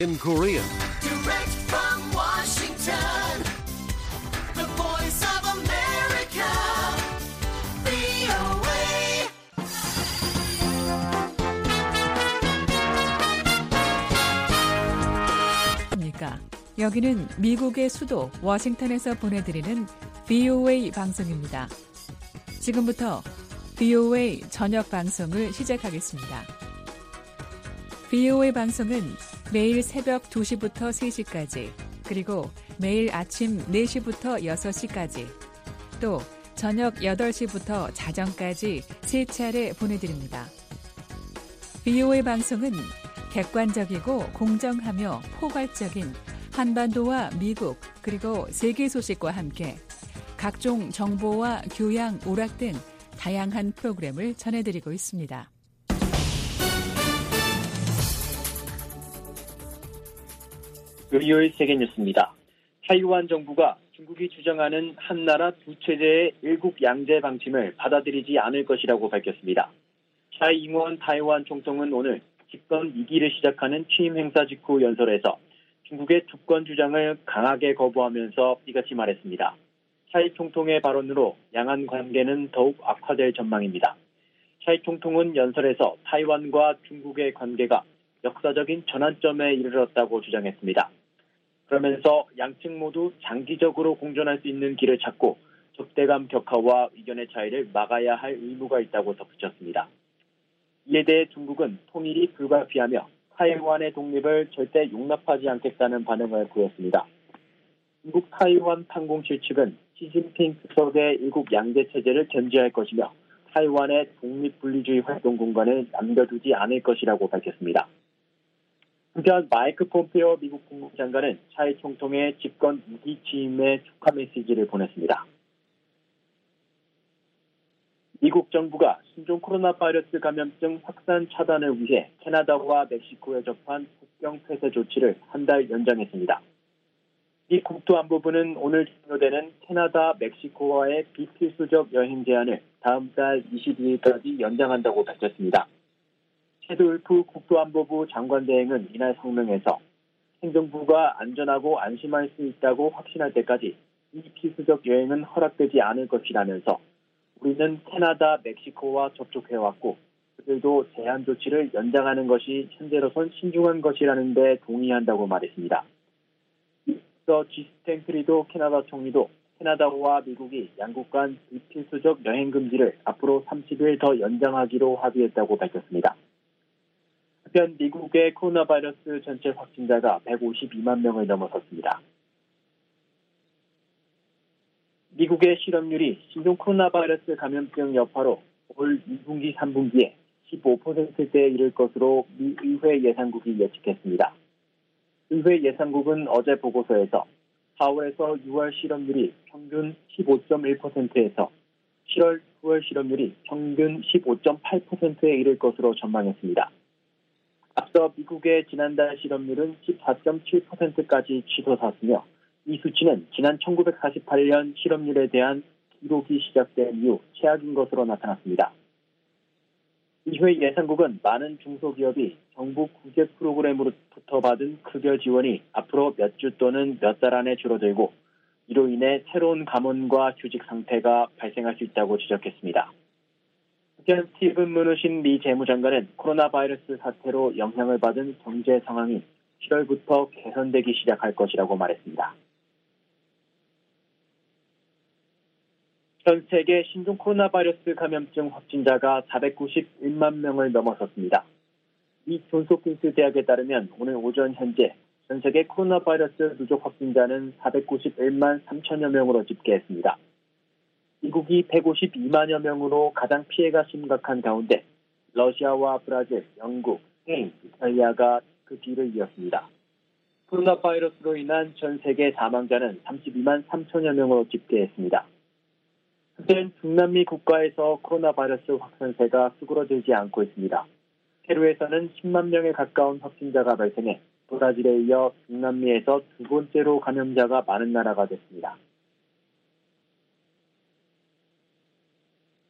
In Korean. Direct from Washington, the voice of America, VOA. 여기는 미국의 수도 워싱턴에서 보내드리는 VOA 방송입니다. 지금부터 VOA 저녁 방송을 시작하겠습니다. VOA 방송은 매일 새벽 2시부터 3시까지, 그리고 매일 아침 4시부터 6시까지, 또 저녁 8시부터 자정까지 3차례 보내드립니다. VOA 방송은 객관적이고 공정하며 포괄적인 한반도와 미국 그리고 세계 소식과 함께 각종 정보와 교양, 오락 등 다양한 프로그램을 전해드리고 있습니다. 일요일 세계뉴스입니다. 타이완 정부가 중국이 주장하는 한나라 두 체제의 일국 양제 방침을 받아들이지 않을 것이라고 밝혔습니다. 차이잉원 타이완 총통은 오늘 집권 2기를 시작하는 취임 행사 직후 연설에서 중국의 주권 주장을 강하게 거부하면서 이같이 말했습니다. 차이 총통의 발언으로 양안 관계는 더욱 악화될 전망입니다. 차이 총통은 연설에서 타이완과 중국의 관계가 역사적인 전환점에 이르렀다고 주장했습니다. 그러면서 양측 모두 장기적으로 공존할 수 있는 길을 찾고 적대감 격화와 의견의 차이를 막아야 할 의무가 있다고 덧붙였습니다. 이에 대해 중국은 통일이 불가피하며 타이완의 독립을 절대 용납하지 않겠다는 반응을 보였습니다. 중국 타이완 판공실 측은 시진핑 주석의 일국 양제 체제를 견지할 것이며 타이완의 독립분리주의 활동 공간을 남겨두지 않을 것이라고 밝혔습니다. 한편 마이크 폼페오 미국 국무장관은 차이 총통의 집권 2기 취임에 축하 메시지를 보냈습니다. 미국 정부가 신종 코로나 바이러스 감염증 확산 차단을 위해 캐나다와 멕시코에 접한 국경 폐쇄 조치를 한 달 연장했습니다. 미 국토안보부는 오늘 종료되는 캐나다, 멕시코와의 비필수적 여행 제한을 다음 달 22일까지 연장한다고 밝혔습니다. 최도울프 국토안보부 장관대행은 이날 성명에서 행정부가 안전하고 안심할 수 있다고 확신할 때까지 이 필수적 여행은 허락되지 않을 것이라면서 우리는 캐나다, 멕시코와 접촉해왔고 그들도 제한 조치를 연장하는 것이 현재로선 신중한 것이라는 데 동의한다고 말했습니다. 이어 지스텐 크리도 캐나다 총리도 캐나다와 미국이 양국 간 비필수적 여행 금지를 앞으로 30일 더 연장하기로 합의했다고 밝혔습니다. 한편 미국의 코로나 바이러스 전체 확진자가 152만 명을 넘어섰습니다. 미국의 실업률이 신종 코로나 바이러스 감염증 여파로 올 2분기, 3분기에 15%대에 이를 것으로 미 의회 예산국이 예측했습니다. 의회 예산국은 어제 보고서에서 4월에서 6월 실업률이 평균 15.1%에서 7월, 9월 실업률이 평균 15.8%에 이를 것으로 전망했습니다. 앞서 미국의 지난달 실업률은 14.7%까지 치솟았으며 이 수치는 지난 1948년 실업률에 대한 기록이 시작된 이후 최악인 것으로 나타났습니다. 의회 예산국은 많은 중소기업이 정부 구제 프로그램으로부터 받은 급여 지원이 앞으로 몇 주 또는 몇 달 안에 줄어들고 이로 인해 새로운 감원과 휴직 상태가 발생할 수 있다고 지적했습니다. 한편 스티븐 무누신 미 재무장관은 코로나 바이러스 사태로 영향을 받은 경제 상황이 7월부터 개선되기 시작할 것이라고 말했습니다. 전 세계 신종 코로나 바이러스 감염증 확진자가 491만 명을 넘어섰습니다. 미 존스홉킨스 대학에 따르면 오늘 오전 현재 전 세계 코로나 바이러스 누적 확진자는 491만 3천여 명으로 집계했습니다. 미국이 152만여 명으로 가장 피해가 심각한 가운데 러시아와 브라질, 영국, 스페인, 이탈리아가 그 뒤를 이었습니다. 코로나 바이러스로 인한 전 세계 사망자는 32만 3천여 명으로 집계했습니다. 한편 중남미 국가에서 코로나 바이러스 확산세가 수그러들지 않고 있습니다. 페루에서는 10만 명에 가까운 확진자가 발생해 브라질에 이어 중남미에서 두 번째로 감염자가 많은 나라가 됐습니다.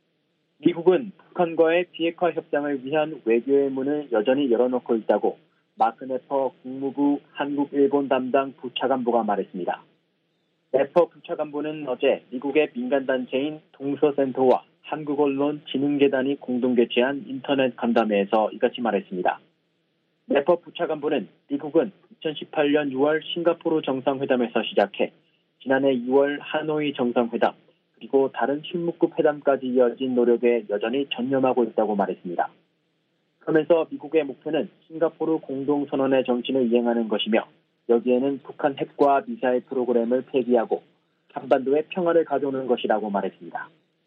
미국은 북한과의 비핵화 협상을 위한 외교의 문을 여전히 열어놓고 있다고 마크 네퍼 국무부 한국-일본 담당 부차관보가 말했습니다. 네퍼 부차관보는 어제 미국의 민간단체인 동서센터와 한국언론진흥재단이 공동 개최한 인터넷 간담회에서 이같이 말했습니다. 네퍼 부차관보는 미국은 2018년 6월 싱가포르 정상회담에서 시작해 지난해 2월 하노이 정상회담 그리고 다른 실무급 회담까지 이어진 노력에 여전히 전념하고 있다고 말했습니다. 그러면서 미국의 목표는 싱가포르 공동선언의 정신을 이행하는 것이며 여기에는 북한 핵과 미사일 프로그램을 폐기하고 한반도의 평화를 가져오는 것이라고 말했습니다.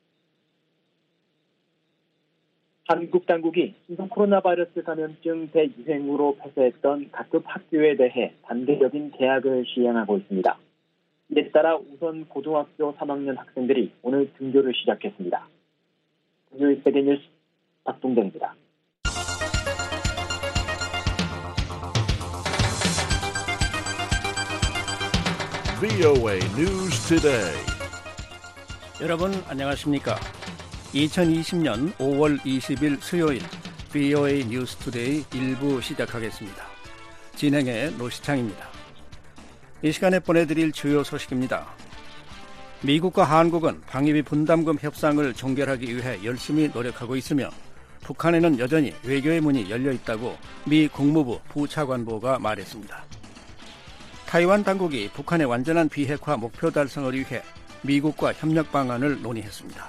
한국 당국이 신종 코로나 바이러스 감염증 대유행으로 폐쇄했던 각급 학교에 대해 단계적인 개학을 시행하고 있습니다. 이에 따라 우선 고등학교 3학년 학생들이 오늘 등교를 시작했습니다. 금요일 세계뉴스 박동정입니다. VOA News Today. 여러분 안녕하십니까? 2020년 5월 20일 수요일 VOA 뉴스 투데이 1부 시작하겠습니다. 진행의 노시창입니다. 이 시간에 보내드릴 주요 소식입니다. 미국과 한국은 방위비 분담금 협상을 종결하기 위해 열심히 노력하고 있으며 북한에는 여전히 외교의 문이 열려 있다고 미 국무부 부차관보가 말했습니다. 타이완 당국이 북한의 완전한 비핵화 목표 달성을 위해 미국과 협력 방안을 논의했습니다.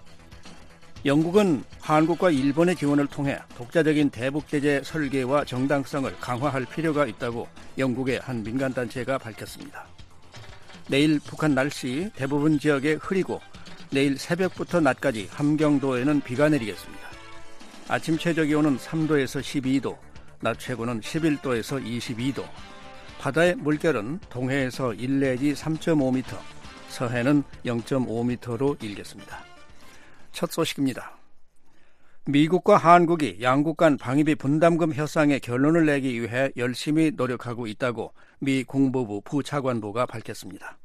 영국은 한국과 일본의 지원을 통해 독자적인 대북 제재 설계와 정당성을 강화할 필요가 있다고 영국의 한 민간단체가 밝혔습니다. 내일 북한 날씨 대부분 지역에 흐리고 내일 새벽부터 낮까지 함경도에는 비가 내리겠습니다. 아침 최저기온은 3도에서 12도, 낮 최고는 11도에서 22도, 바다의 물결은 동해에서 1 내지 3.5m, 서해는 0.5m로 일겠습니다. 첫 소식입니다. 미국과 한국이 양국 간 방위비 분담금 협상의 결론을 내기 위해 열심히 노력하고 있다고 미 국무부 부차관보가 밝혔습니다.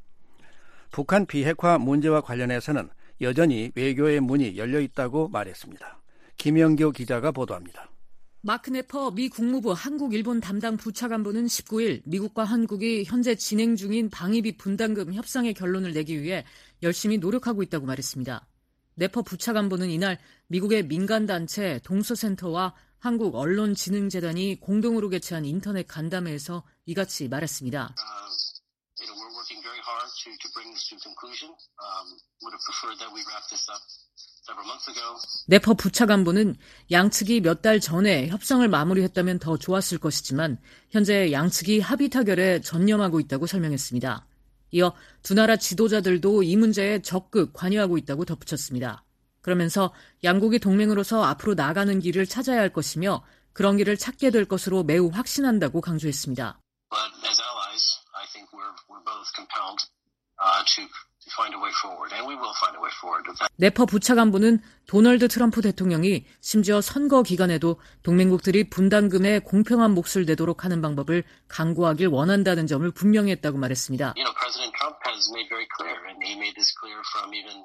북한 비핵화 문제와 관련해서는 여전히 외교의 문이 열려 있다고 말했습니다. 김영교 기자가 보도합니다. 마크 네퍼 미 국무부 한국-일본 담당 부차관보는 19일 미국과 한국이 현재 진행 중인 방위비 분담금 협상의 결론을 내기 위해 열심히 노력하고 있다고 말했습니다. 네퍼 부차관보는 이날 미국의 민간단체 동서센터와 한국언론진흥재단이 공동으로 개최한 인터넷 간담회에서 이같이 말했습니다. We're working very hard to bring this to conclusion. Would have preferred that we wrap this up several months ago. 네퍼 부차관보는 양측이 몇 달 전에 협상을 마무리했다면 더 좋았을 것이지만 현재 양측이 합의 타결에 전념하고 있다고 설명했습니다. 이어 두 나라 지도자들도 이 문제에 적극 관여하고 있다고 덧붙였습니다. 그러면서 양국이 동맹으로서 앞으로 나아가는 길을 찾아야 할 것이며 그런 길을 찾게 될 것으로 매우 확신한다고 강조했습니다. But as allies, I think we're both compelled to find a way forward, and we will find a way forward. 네퍼 부차관보는 도널드 트럼프 대통령이 심지어 선거 기간에도 동맹국들이 분담금에 공평한 몫을 내도록 하는 방법을 강구하길 원한다는 점을 분명히 했다고 말했습니다. You know, President Trump has made very clear, and he made this clear from even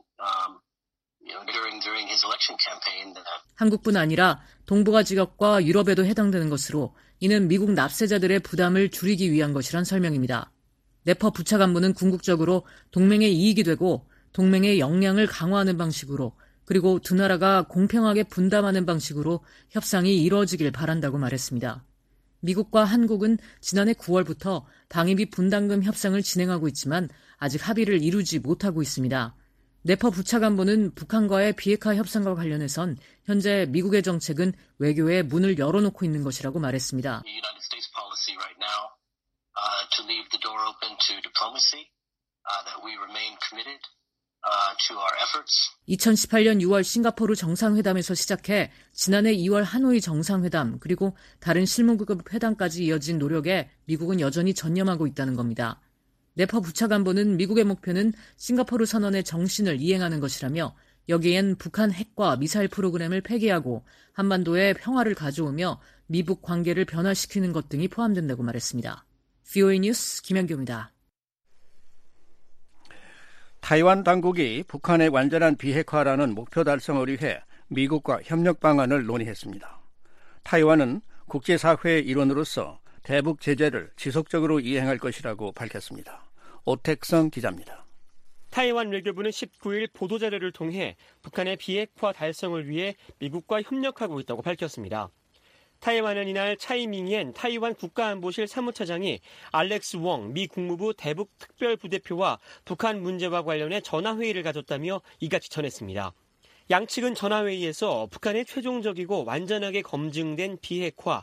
during his election campaign. 한국뿐 아니라 동북아 지역과 유럽에도 해당되는 것으로 이는 미국 납세자들의 부담을 줄이기 위한 것이란 설명입니다. 네퍼 부차관보는 궁극적으로 동맹의 이익이 되고 동맹의 역량을 강화하는 방식으로 그리고 두 나라가 공평하게 분담하는 방식으로 협상이 이루어지길 바란다고 말했습니다. 미국과 한국은 지난해 9월부터 방위비 분담금 협상을 진행하고 있지만 아직 합의를 이루지 못하고 있습니다. 네퍼 부차관보는 북한과의 비핵화 협상과 관련해선 현재 미국의 정책은 외교에 문을 열어놓고 있는 것이라고 말했습니다. The United States policy right now to leave the door open to diplomacy, that we remain committed to our efforts. 2018년 6월 싱가포르 정상회담에서 시작해 지난해 2월 하노이 정상회담 그리고 다른 실무급 회담까지 이어진 노력에 미국은 여전히 전념하고 있다는 겁니다. 네퍼 부차관보는 미국의 목표는 싱가포르 선언의 정신을 이행하는 것이라며 여기엔 북한 핵과 미사일 프로그램을 폐기하고 한반도에 평화를 가져오며 미북 관계를 변화시키는 것 등이 포함된다고 말했습니다. VOA 뉴스 김현교입니다. 타이완 당국이 북한의 완전한 비핵화라는 목표 달성을 위해 미국과 협력 방안을 논의했습니다. 타이완은 국제사회의 일원으로서 대북 제재를 지속적으로 이행할 것이라고 밝혔습니다. 오택성 기자입니다. 타이완 외교부는 19일 보도자료를 통해 북한의 비핵화 달성을 위해 미국과 협력하고 있다고 밝혔습니다. 타이완은 이날 차이밍옌 타이완 국가안보실 사무처장이 알렉스 웡 미 국무부 대북 특별부대표와 북한 문제와 관련해 전화회의를 가졌다며 이같이 전했습니다. 양측은 전화회의에서 북한의 최종적이고 완전하게 검증된 비핵화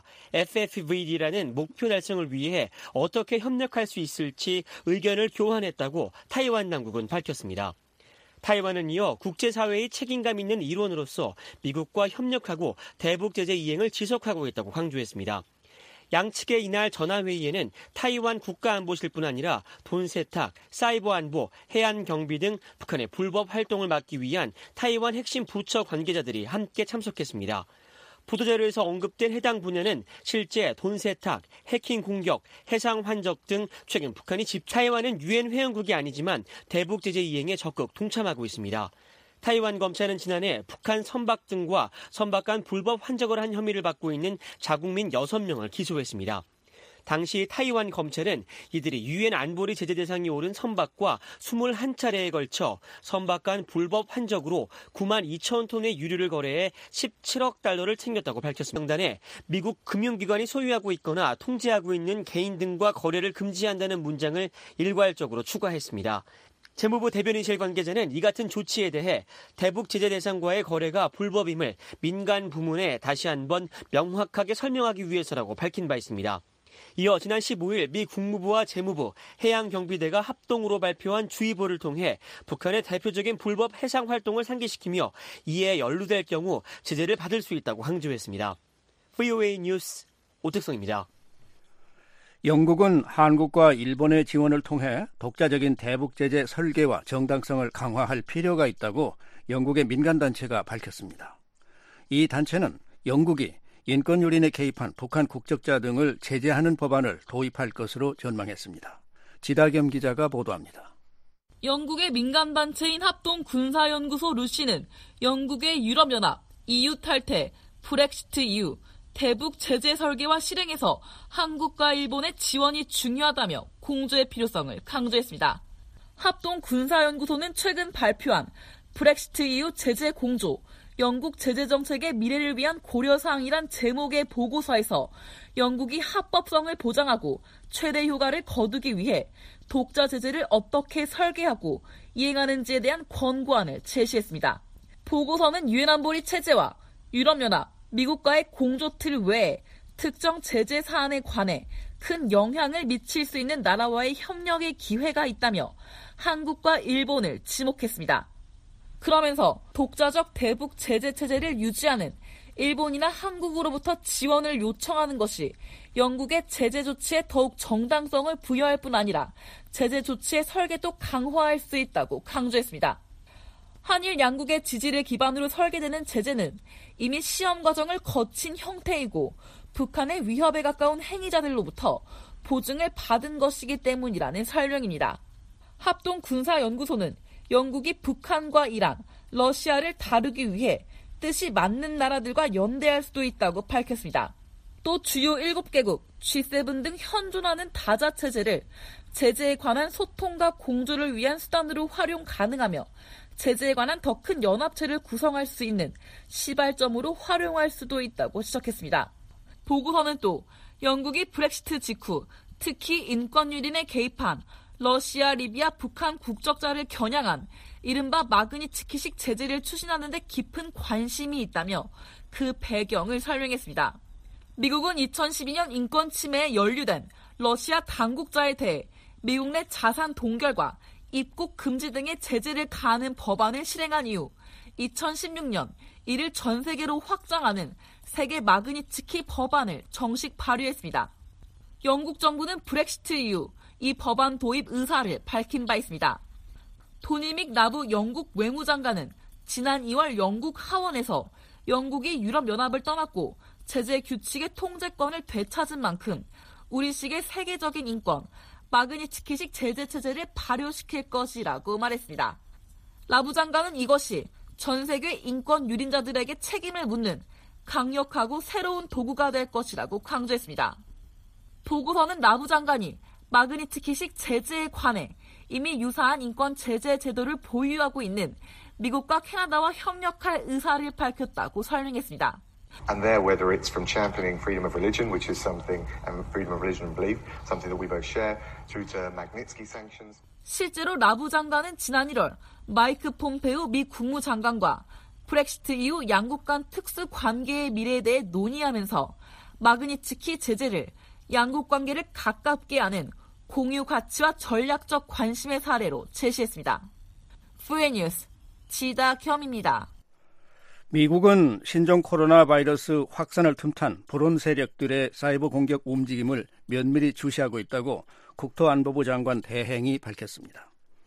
FFVD라는 목표 달성을 위해 어떻게 협력할 수 있을지 의견을 교환했다고 타이완 당국은 밝혔습니다. 타이완은 이어 국제사회의 책임감 있는 일원으로서 미국과 협력하고 대북 제재 이행을 지속하고 있다고 강조했습니다. 양측의 이날 전화회의에는 타이완 국가안보실뿐 아니라 돈 세탁, 사이버 안보, 해안 경비 등 북한의 불법 활동을 막기 위한 타이완 핵심 부처 관계자들이 함께 참석했습니다. 보도자료에서 언급된 해당 분야는 실제 돈 세탁, 해킹 공격, 해상 환적 등 최근 북한이 타이완은 유엔 회원국이 아니지만 대북 제재 이행에 적극 동참하고 있습니다. 타이완 검찰은 지난해 북한 선박 등과 선박 간 불법 환적을 한 혐의를 받고 있는 자국민 6명을 기소했습니다. 당시 타이완 검찰은 이들이 유엔 안보리 제재 대상이 오른 선박과 21차례에 걸쳐 선박 간 불법 환적으로 9만 2천 톤의 유류를 거래해 17억 달러를 챙겼다고 밝혔습니다. 명단에 미국 금융기관이 소유하고 있거나 통제하고 있는 개인 등과 거래를 금지한다는 문장을 일괄적으로 추가했습니다. 재무부 대변인실 관계자는 이 같은 조치에 대해 대북 제재 대상과의 거래가 불법임을 민간 부문에 다시 한번 명확하게 설명하기 위해서라고 밝힌 바 있습니다. 이어 지난 15일 미 국무부와 재무부, 해양경비대가 합동으로 발표한 주의보를 통해 북한의 대표적인 불법 해상 활동을 상기시키며 이에 연루될 경우 제재를 받을 수 있다고 강조했습니다. VOA 뉴스 오택성입니다. 영국은 한국과 일본의 지원을 통해 독자적인 대북 제재 설계와 정당성을 강화할 필요가 있다고 영국의 민간단체가 밝혔습니다. 이 단체는 영국이 인권유린에 개입한 북한 국적자 등을 제재하는 법안을 도입할 것으로 전망했습니다. 지다겸 기자가 보도합니다. 영국의 민간단체인 합동군사연구소 루시는 영국의 유럽연합, EU 탈퇴, 브렉시트 이후 대북 제재 설계와 실행에서 한국과 일본의 지원이 중요하다며 공조의 필요성을 강조했습니다. 합동군사연구소는 최근 발표한 브렉시트 이후 제재 공조, 영국 제재정책의 미래를 위한 고려사항이란 제목의 보고서에서 영국이 합법성을 보장하고 최대 효과를 거두기 위해 독자 제재를 어떻게 설계하고 이행하는지에 대한 권고안을 제시했습니다. 보고서는 유엔 안보리 체제와 유럽연합, 미국과의 공조틀 외에 특정 제재 사안에 관해 큰 영향을 미칠 수 있는 나라와의 협력의 기회가 있다며 한국과 일본을 지목했습니다. 그러면서 독자적 대북 제재 체제를 유지하는 일본이나 한국으로부터 지원을 요청하는 것이 영국의 제재 조치에 더욱 정당성을 부여할 뿐 아니라 제재 조치의 설계도 강화할 수 있다고 강조했습니다. 한일 양국의 지지를 기반으로 설계되는 제재는 이미 시험 과정을 거친 형태이고 북한의 위협에 가까운 행위자들로부터 보증을 받은 것이기 때문이라는 설명입니다. 합동군사연구소는 영국이 북한과 이란, 러시아를 다루기 위해 뜻이 맞는 나라들과 연대할 수도 있다고 밝혔습니다. 또 주요 7개국, G7 등 현존하는 다자체제를 제재에 관한 소통과 공조를 위한 수단으로 활용 가능하며 제재에 관한 더 큰 연합체를 구성할 수 있는 시발점으로 활용할 수도 있다고 지적했습니다. 보고서는 또 영국이 브렉시트 직후 특히 인권유린에 개입한 러시아, 리비아, 북한 국적자를 겨냥한 이른바 마그니츠키식 제재를 추진하는 데 깊은 관심이 있다며 그 배경을 설명했습니다. 미국은 2012년 인권 침해에 연루된 러시아 당국자에 대해 미국 내 자산 동결과 입국 금지 등의 제재를 가하는 법안을 실행한 이후 2016년 이를 전 세계로 확장하는 세계 마그니츠키 법안을 정식 발의했습니다. 영국 정부는 브렉시트 이후 이 법안 도입 의사를 밝힌 바 있습니다. 토니 믹 라브 영국 외무장관은 지난 2월 영국 하원에서 영국이 유럽연합을 떠났고 제재 규칙의 통제권을 되찾은 만큼 우리식의 세계적인 인권, 마그니츠키식 제재 체제를 발효시킬 것이라고 말했습니다. 라브 장관은 이것이 전 세계 인권 유린자들에게 책임을 묻는 강력하고 새로운 도구가 될 것이라고 강조했습니다. 보고서는 라브 장관이 마그니츠키식 제재에 관해 이미 유사한 인권 제재 제도를 보유하고 있는 미국과 캐나다와 협력할 의사를 밝혔다고 설명했습니다. And there, whether it's from championing freedom of religion, which is something, and freedom of religion and belief, something that we both share, through to Magnitsky sanctions. 실제로 라브 장관은 지난 1월 마이크 폼페오 미 국무장관과 브렉시트 이후 양국 간 특수 관계의 미래에 대해 논의하면서 마그니츠키 제재를 양국 관계를 가깝게 하는 공유 가치와 전략적 관심의 사례로 제시했습니다. VOA뉴스 지다겸입니다. 미국은 신종 코로나 바이러스 확산을 틈탄 불온 세력들의 사이버 공격 움직임을 면밀히 주시하고 있다고 국토안보부 장관 대행이 밝혔습니다.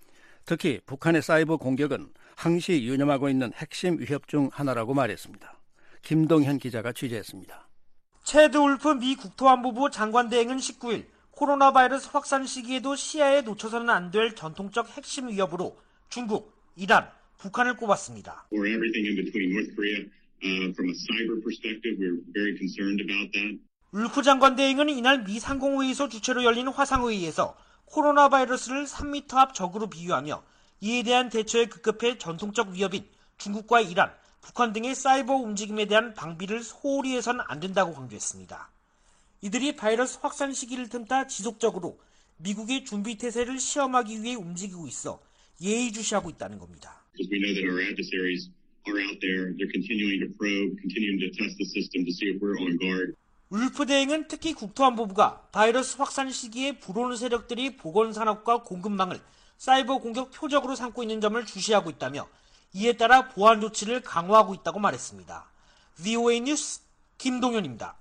특히 북한의 사이버 공격은 항시 유념하고 있는 핵심 위협 중 하나라고 말했습니다. 김동현 기자가 취재했습니다. 체드 울프 미 국토안보부 장관 대행은 19일 코로나 바이러스 확산 시기에도 시야에 놓쳐서는 안 될 전통적 핵심 위협으로 중국, 이란, 북한을 꼽았습니다. Or everything in between North Korea. From a cyber perspective, we're very concerned about that. 울프 장관 대행은 이날 미 상공회의소 주최로 열린 화상회의에서 코로나 바이러스를 3m 앞 적으로 비유하며 이에 대한 대처에 급급해 전통적 위협인 중국과 이란, 북한 등의 사이버 움직임에 대한 방비를 소홀히 해서는 안 된다고 강조했습니다. 이들이 바이러스 확산 시기를 틈타 지속적으로 미국의 준비 태세를 시험하기 위해 움직이고 있어 예의주시하고 있다는 겁니다. Because we know that our adversaries are out there. They're continuing to probe, continuing to test the system to see if we're on guard. 울프 대행은 특히 국토안보부가 바이러스 확산 시기에 불온 세력들이 보건산업과 공급망을 사이버 공격 표적으로 삼고 있는 점을 주시하고 있다며 이에 따라 보안 조치를 강화하고 있다고 말했습니다. VOA 뉴스 김동현입니다.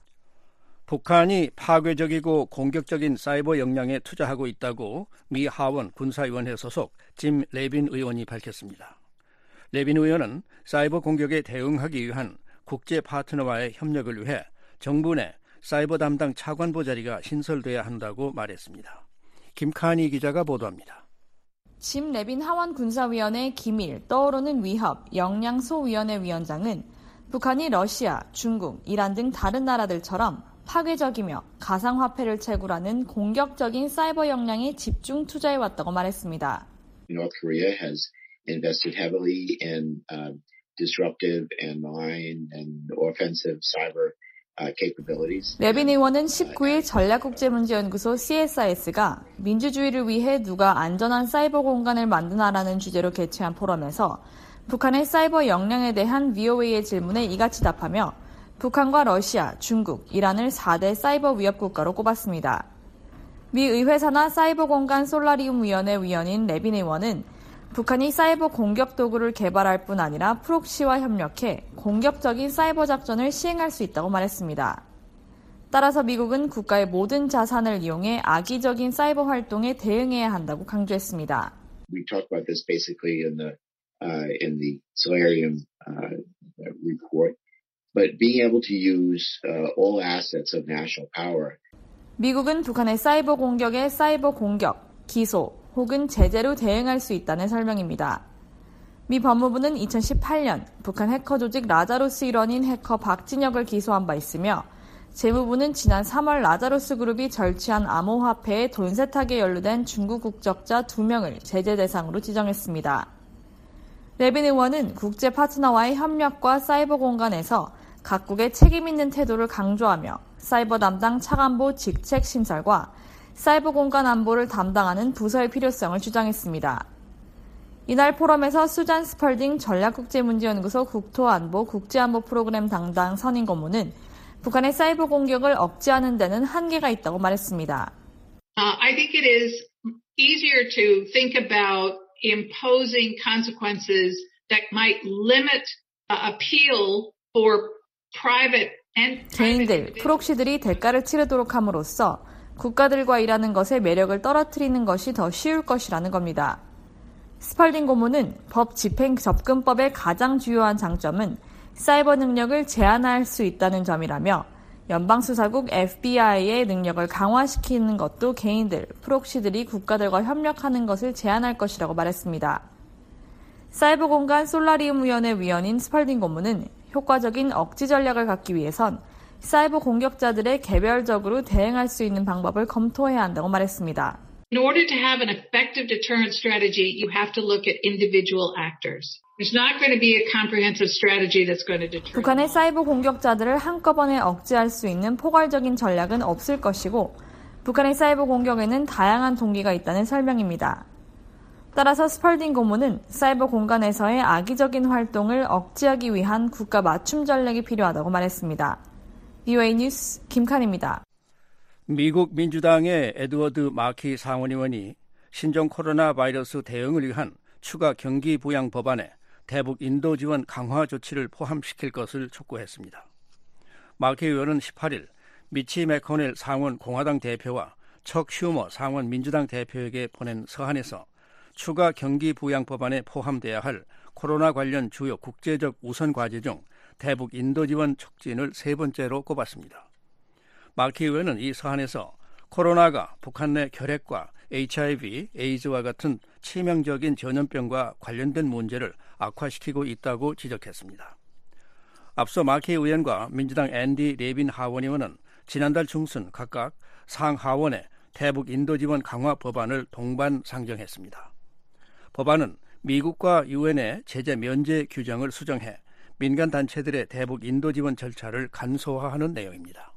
북한이 파괴적이고 공격적인 사이버 역량에 투자하고 있다고 미 하원 군사위원회 소속 짐 레빈 의원이 밝혔습니다. 레빈 의원은 사이버 공격에 대응하기 위한 국제 파트너와의 협력을 위해 정부 내 사이버 담당 차관보 자리가 신설돼야 한다고 말했습니다. 김카니 기자가 보도합니다. 짐 레빈 하원 군사위원회 기밀 떠오르는 위협 역량소위원회 위원장은 북한이 러시아, 중국, 이란 등 다른 나라들처럼 파괴적이며 가상화폐를 채굴하는 공격적인 사이버 역량에 집중 투자해왔다고 말했습니다. North Korea has invested heavily in disruptive and malign and offensive cyber capabilities. 레빈 의원은 19일 전략국제문제연구소 CSIS가 민주주의를 위해 누가 안전한 사이버 공간을 만드나라는 주제로 개최한 포럼에서 북한의 사이버 역량에 대한 VOA의 질문에 이같이 답하며 북한과 러시아, 중국, 이란을 4대 사이버 위협 국가로 꼽았습니다. 미 의회사나 사이버 공간 솔라리움 위원회 위원인 레빈 의원은 북한이 사이버 공격 도구를 개발할 뿐 아니라 프록시와 협력해 공격적인 사이버 작전을 시행할 수 있다고 말했습니다. 따라서 미국은 국가의 모든 자산을 이용해 악의적인 사이버 활동에 대응해야 한다고 강조했습니다. We talked about this basically in the Solarium report. But being able to use all assets of national power. 미국은 북한의 사이버 공격에 사이버 공격, 기소 혹은 제재로 대응할 수 있다는 설명입니다. 미 법무부는 2018년 북한 해커 조직 라자루스 일원인 해커 박진혁을 기소한 바 있으며 재무부는 지난 3월 라자루스 그룹이 절취한 암호화폐의 돈 세탁에 연루된 중국 국적자 2명을 제재 대상으로 지정했습니다. 레빈 의원은 국제 파트너와의 협력과 사이버 공간에서 각국의 책임 있는 태도를 강조하며 사이버 담당 차관보 직책 신설과 사이버 공간 안보를 담당하는 부서의 필요성을 주장했습니다. 이날 포럼에서 수잔 스펄딩 전략국제문제연구소 국토안보 국제안보 프로그램 담당 선임 고문은 북한의 사이버 공격을 억제하는 데는 한계가 있다고 말했습니다. I think it is easier to think about imposing consequences that might limit appeal for 개인들, 프록시들이 대가를 치르도록 함으로써 국가들과 일하는 것의 매력을 떨어뜨리는 것이 더 쉬울 것이라는 겁니다. 스펄딩 고문은 법 집행 접근법의 가장 주요한 장점은 사이버 능력을 제한할 수 있다는 점이라며 연방수사국 FBI의 능력을 강화시키는 것도 개인들, 프록시들이 국가들과 협력하는 것을 제한할 것이라고 말했습니다. 사이버 공간 솔라리움 위원회 위원인 스펄딩 고문은 효과적인 억지 전략을 갖기 위해선 사이버 공격자들의 개별적으로 대응할 수 있는 방법을 검토해야 한다고 말했습니다. In order to have an effective deterrent strategy, you have to look at individual actors. There's not going to be a comprehensive strategy that's going to deter. 북한의 사이버 공격자들을 한꺼번에 억제할 수 있는 포괄적인 전략은 없을 것이고 북한의 사이버 공격에는 다양한 동기가 있다는 설명입니다. 따라서 스펄딩 고문은 사이버 공간에서의 악의적인 활동을 억제하기 위한 국가 맞춤 전략이 필요하다고 말했습니다. VOA 뉴스 김칸입니다. 미국 민주당의 에드워드 마키 상원의원이 신종 코로나 바이러스 대응을 위한 추가 경기 부양 법안에 대북 인도 지원 강화 조치를 포함시킬 것을 촉구했습니다. 마키 의원은 18일 미치 맥코넬 상원 공화당 대표와 척 슈머 상원 민주당 대표에게 보낸 서한에서 추가 경기 부양 법안에 포함돼야 할 코로나 관련 주요 국제적 우선 과제 중 대북 인도 지원 촉진을 세 번째로 꼽았습니다. 마키 의원은 이 서한에서 코로나가 북한 내 결핵과 HIV, 에이즈와 같은 치명적인 전염병과 관련된 문제를 악화시키고 있다고 지적했습니다. 앞서 마키 의원과 민주당 앤디 레빈 하원 의원은 지난달 중순 각각 상하원에 대북 인도 지원 강화 법안을 동반 상정했습니다. 법안은 미국과 유엔의 제재 면제 규정을 수정해 민간 단체들의 대북 인도 지원 절차를 간소화하는 내용입니다.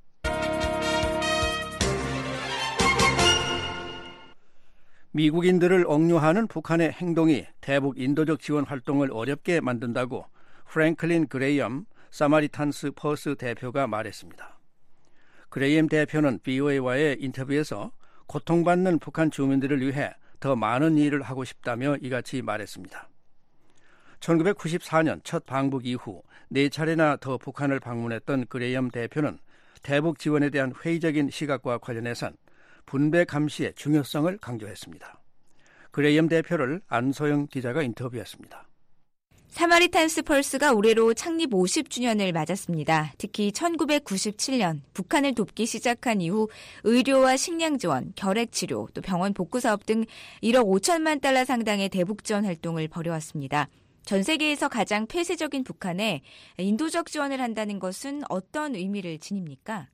미국인들을 억류하는 북한의 행동이 대북 인도적 지원 활동을 어렵게 만든다고 프랭클린 그레이엄 사마리탄스 퍼스 대표가 말했습니다. 그레이엄 대표는 VOA와의 인터뷰에서 고통받는 북한 주민들을 위해 더 많은 일을 하고 싶다며 이같이 말했습니다. 1994년 첫 방북 이후 4차례나 더 북한을 방문했던 그레이엄 대표는 대북 지원에 대한 회의적인 시각과 관련해선 분배 감시의 중요성을 강조했습니다. 그레이엄 대표를 안소영 기자가 인터뷰했습니다. 사마리탄스 펄스가 올해로 창립 50주년을 맞았습니다. 특히 1997년 북한을 돕기 시작한 이후 의료와 식량 지원, 결핵 치료, 또 병원 복구 사업 등 1억 5천만 달러 상당의 대북 지원 활동을 벌여왔습니다. 전 세계에서 가장 폐쇄적인 북한에 인도적 지원을 한다는 것은 어떤 의미를 지닙니까?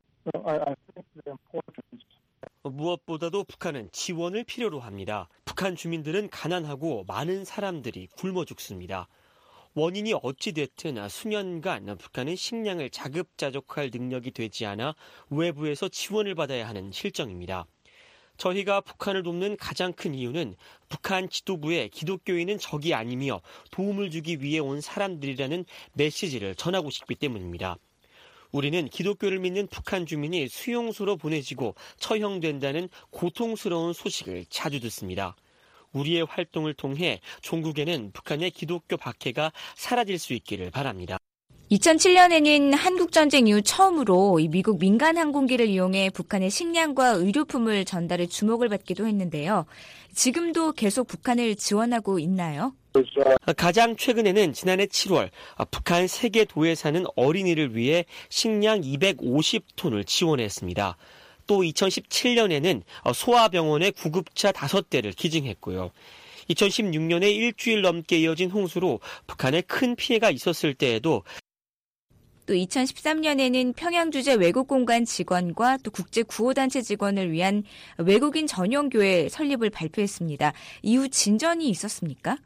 무엇보다도 북한은 지원을 필요로 합니다. 북한 주민들은 가난하고 많은 사람들이 굶어 죽습니다. 원인이 어찌됐든 수년간 북한은 식량을 자급자족할 능력이 되지 않아 외부에서 지원을 받아야 하는 실정입니다. 저희가 북한을 돕는 가장 큰 이유는 북한 지도부에 기독교인은 적이 아니며 도움을 주기 위해 온 사람들이라는 메시지를 전하고 싶기 때문입니다. 우리는 기독교를 믿는 북한 주민이 수용소로 보내지고 처형된다는 고통스러운 소식을 자주 듣습니다. 우리의 활동을 통해 종국에는 북한의 기독교 박해가 사라질 수 있기를 바랍니다. 2007년에는 한국전쟁 이후 처음으로 미국 민간 항공기를 이용해 북한의 식량과 의료품을 전달해 주목을 받기도 했는데요. 지금도 계속 북한을 지원하고 있나요? 가장 최근에는 지난해 7월 북한 세계 도에 사는 어린이를 위해 식량 250톤을 지원했습니다. 또 2017년에는 소아병원에 구급차 5대를 기증했고요. 2016년에 일주일 넘게 이어진 홍수로 북한에 큰 피해가 있었을 때에도 또 2013년에는 평양주재 외국공간 직원과 또 국제구호단체 직원을 위한 외국인 전용교회 설립을 발표했습니다. 이후 진전이 있었습니까?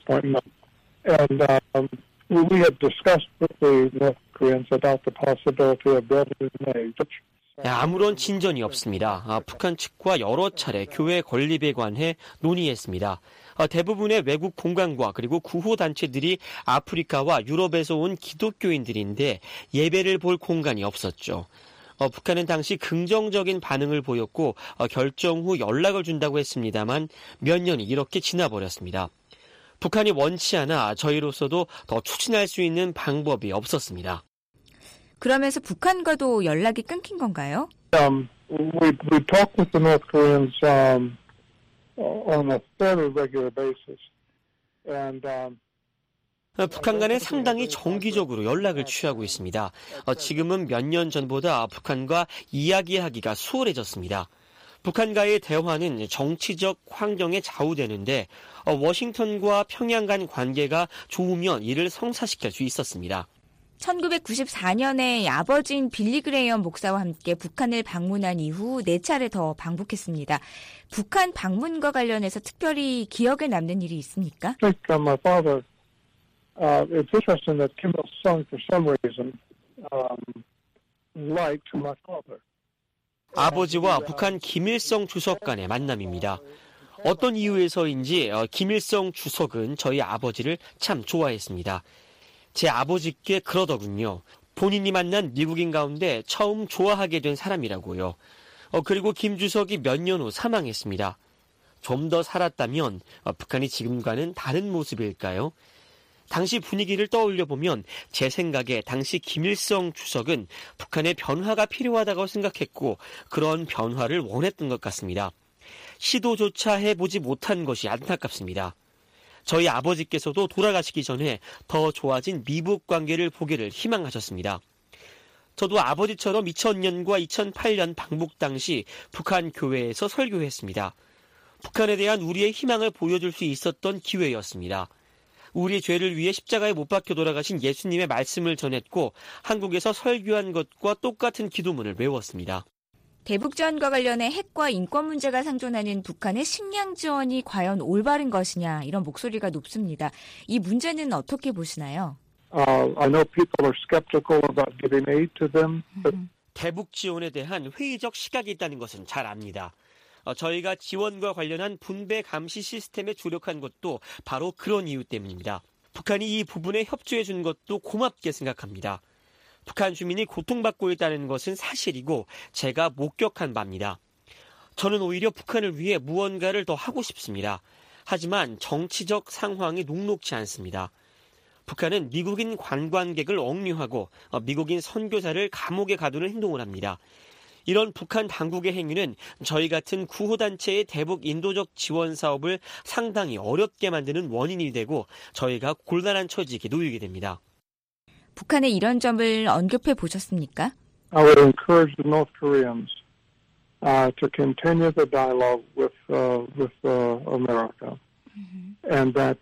아무런 진전이 없습니다. 북한 측과 여러 차례 교회 건립에 관해 논의했습니다. 대부분의 외국 공간과 그리고 구호단체들이 아프리카와 유럽에서 온 기독교인들인데 예배를 볼 공간이 없었죠. 북한은 당시 긍정적인 반응을 보였고 결정 후 연락을 준다고 했습니다만 몇 년이 이렇게 지나버렸습니다. 북한이 원치 않아 저희로서도 더 추진할 수 있는 방법이 없었습니다. 그러면서 북한과도 연락이 끊긴 건가요? We talk with the North Koreans on a fairly regular basis, and 북한과는 상당히 정기적으로 연락을 취하고 있습니다. 지금은 몇 년 전보다 북한과 이야기하기가 수월해졌습니다. 북한과의 대화는 정치적 환경에 좌우되는데 워싱턴과 평양 간 관계가 좋으면 이를 성사시킬 수 있었습니다. 1994년에 아버지인 빌리 그레이엄 목사와 함께 북한을 방문한 이후 4차례 더 방북했습니다. 북한 방문과 관련해서 특별히 기억에 남는 일이 있습니까? I think my father, it's interesting that Kim Il-sung, for some reason, liked my father. 아버지와 북한 김일성 주석 간의 만남입니다. 어떤 이유에서인지 김일성 주석은 저희 아버지를 참 좋아했습니다. 제 아버지께 그러더군요. 본인이 만난 미국인 가운데 처음 좋아하게 된 사람이라고요. 그리고 김 주석이 몇 년 후 사망했습니다. 좀 더 살았다면 북한이 지금과는 다른 모습일까요? 당시 분위기를 떠올려 보면 제 생각에 당시 김일성 주석은 북한의 변화가 필요하다고 생각했고 그런 변화를 원했던 것 같습니다. 시도조차 해보지 못한 것이 안타깝습니다. 저희 아버지께서도 돌아가시기 전에 더 좋아진 미북 관계를 보기를 희망하셨습니다. 저도 아버지처럼 2000년과 2008년 방북 당시 북한 교회에서 설교했습니다. 북한에 대한 우리의 희망을 보여줄 수 있었던 기회였습니다. 우리의 죄를 위해 십자가에 못 박혀 돌아가신 예수님의 말씀을 전했고 한국에서 설교한 것과 똑같은 기도문을 외웠습니다. 대북지원과 관련해 핵과 인권 문제가 상존하는 북한의 식량 지원이 과연 올바른 것이냐 이런 목소리가 높습니다. 이 문제는 어떻게 보시나요? I know people are skeptical about giving aid to them. But... 대북 지원에 대한 회의적 시각이 있다는 것은 잘 압니다. 저희가 지원과 관련한 분배 감시 시스템에 주력한 것도 바로 그런 이유 때문입니다. 북한이 이 부분에 협조해 준 것도 고맙게 생각합니다. 북한 주민이 고통받고 있다는 것은 사실이고 제가 목격한 바입니다. 저는 오히려 북한을 위해 무언가를 더 하고 싶습니다. 하지만 정치적 상황이 녹록지 않습니다. 북한은 미국인 관광객을 억류하고 미국인 선교사를 감옥에 가두는 행동을 합니다. 이런 북한 당국의 행위는 저희 같은 구호단체의 대북 인도적 지원 사업을 상당히 어렵게 만드는 원인이 되고 저희가 곤란한 처지에 놓이게 됩니다. 북한의 이런 점을 언급해 보셨습니까? I would encourage the North Koreans to continue the dialogue with America, and that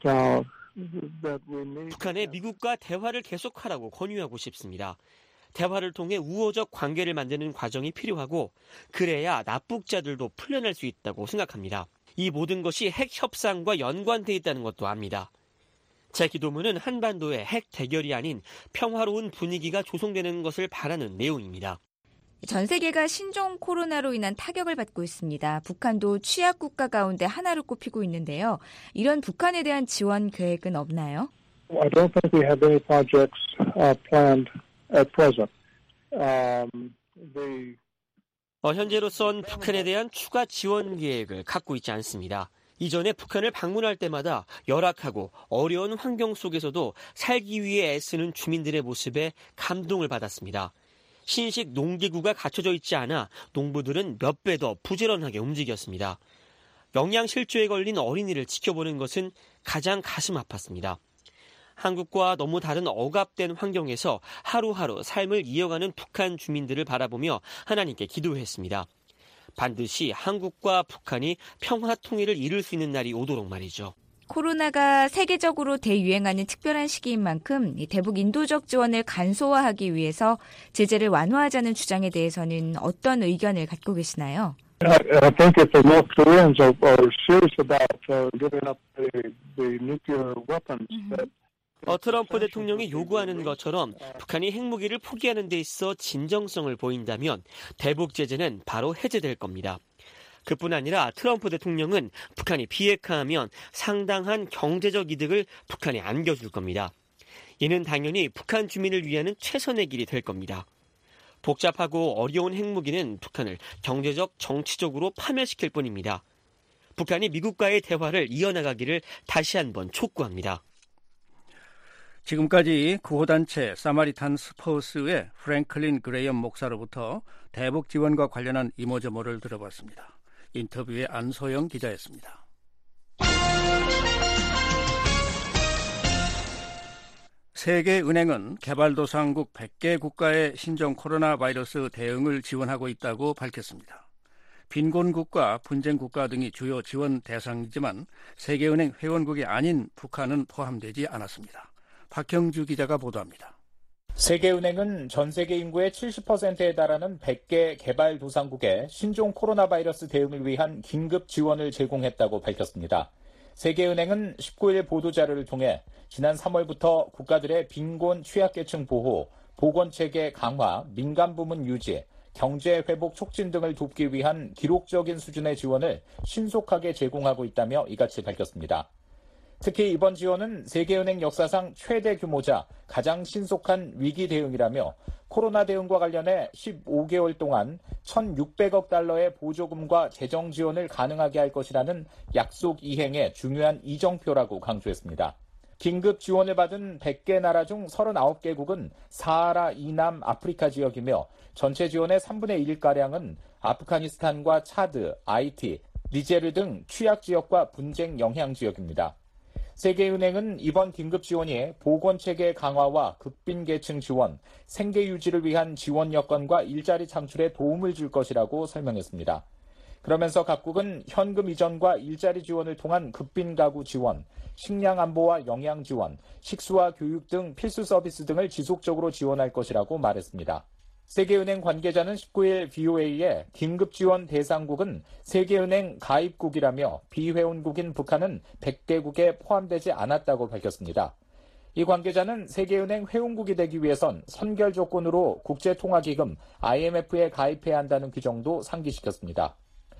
we need. 북한에 미국과 대화를 계속하라고 권유하고 싶습니다. 대화를 통해 우호적 관계를 만드는 과정이 필요하고 그래야 납북자들도 풀려날 수 있다고 생각합니다. 이 모든 것이 핵 협상과 연관돼 있다는 것도 압니다. 제 기도문은 한반도의 핵 대결이 아닌 평화로운 분위기가 조성되는 것을 바라는 내용입니다. 전 세계가 신종 코로나로 인한 타격을 받고 있습니다. 북한도 취약 국가 가운데 하나로 꼽히고 있는데요. 이런 북한에 대한 지원 계획은 없나요? I don't think we have any projects planned at present. 현재로선 북한에 대한 추가 지원 계획을 갖고 있지 않습니다. 이전에 북한을 방문할 때마다 열악하고 어려운 환경 속에서도 살기 위해 애쓰는 주민들의 모습에 감동을 받았습니다. 신식 농기구가 갖춰져 있지 않아 농부들은 몇 배 더 부지런하게 움직였습니다. 영양실조에 걸린 어린이를 지켜보는 것은 가장 가슴 아팠습니다. 한국과 너무 다른 억압된 환경에서 하루하루 삶을 이어가는 북한 주민들을 바라보며 하나님께 기도했습니다. 반드시 한국과 북한이 평화 통일을 이룰 수 있는 날이 오도록 말이죠. 코로나가 세계적으로 대유행하는 특별한 시기인 만큼 대북 인도적 지원을 간소화하기 위해서 제재를 완화하자는 주장에 대해서는 어떤 의견을 갖고 계시나요? I think if the North Koreans are serious about giving up the nuclear weapons that 트럼프 대통령이 요구하는 것처럼 북한이 핵무기를 포기하는 데 있어 진정성을 보인다면 대북 제재는 바로 해제될 겁니다. 그뿐 아니라 트럼프 대통령은 북한이 비핵화하면 상당한 경제적 이득을 북한에 안겨줄 겁니다. 이는 당연히 북한 주민을 위하는 최선의 길이 될 겁니다. 복잡하고 어려운 핵무기는 북한을 경제적, 정치적으로 파멸시킬 뿐입니다. 북한이 미국과의 대화를 이어나가기를 다시 한번 촉구합니다. 지금까지 구호단체 사마리탄스 퍼스의 프랭클린 그레이엄 목사로부터 대북 지원과 관련한 이모저모를 들어봤습니다. 인터뷰의 안소영 기자였습니다. 세계은행은 개발도상국 100개 국가의 신종 코로나 바이러스 대응을 지원하고 있다고 밝혔습니다. 빈곤국가, 분쟁국가 등이 주요 지원 대상이지만 세계은행 회원국이 아닌 북한은 포함되지 않았습니다. 박형주 기자가 보도합니다. 세계은행은 전 세계 인구의 70%에 달하는 100개 개발도상국에 신종 코로나 바이러스 대응을 위한 긴급 지원을 제공했다고 밝혔습니다. 세계은행은 19일 보도자료를 통해 지난 3월부터 국가들의 빈곤 취약계층 보호, 보건체계 강화, 민간부문 유지, 경제 회복 촉진 등을 돕기 위한 기록적인 수준의 지원을 신속하게 제공하고 있다며 이같이 밝혔습니다. 특히 이번 지원은 세계은행 역사상 최대 규모자 가장 신속한 위기 대응이라며 코로나 대응과 관련해 15개월 동안 1,600억 달러의 보조금과 재정 지원을 가능하게 할 것이라는 약속 이행의 중요한 이정표라고 강조했습니다. 긴급 지원을 받은 100개 나라 중 39개국은 사하라 이남 아프리카 지역이며 전체 지원의 3분의 1가량은 아프가니스탄과 차드, 아이티, 니제르 등 취약 지역과 분쟁 영향 지역입니다. 세계은행은 이번 긴급 지원이 보건체계 강화와 극빈계층 지원, 생계 유지를 위한 지원 여건과 일자리 창출에 도움을 줄 것이라고 설명했습니다. 그러면서 각국은 현금 이전과 일자리 지원을 통한 극빈 가구 지원, 식량 안보와 영양 지원, 식수와 교육 등 필수 서비스 등을 지속적으로 지원할 것이라고 말했습니다. 세계은행 관계자는 19일 VOA에 긴급 지원 대상국은 세계은행 가입국이라며 비회원국인 북한은 100개국에 포함되지 않았다고 밝혔습니다. 이 관계자는 세계은행 회원국이 되기 위해선 선결 조건으로 국제통화기금 IMF에 가입해야 한다는 규정도 상기시켰습니다.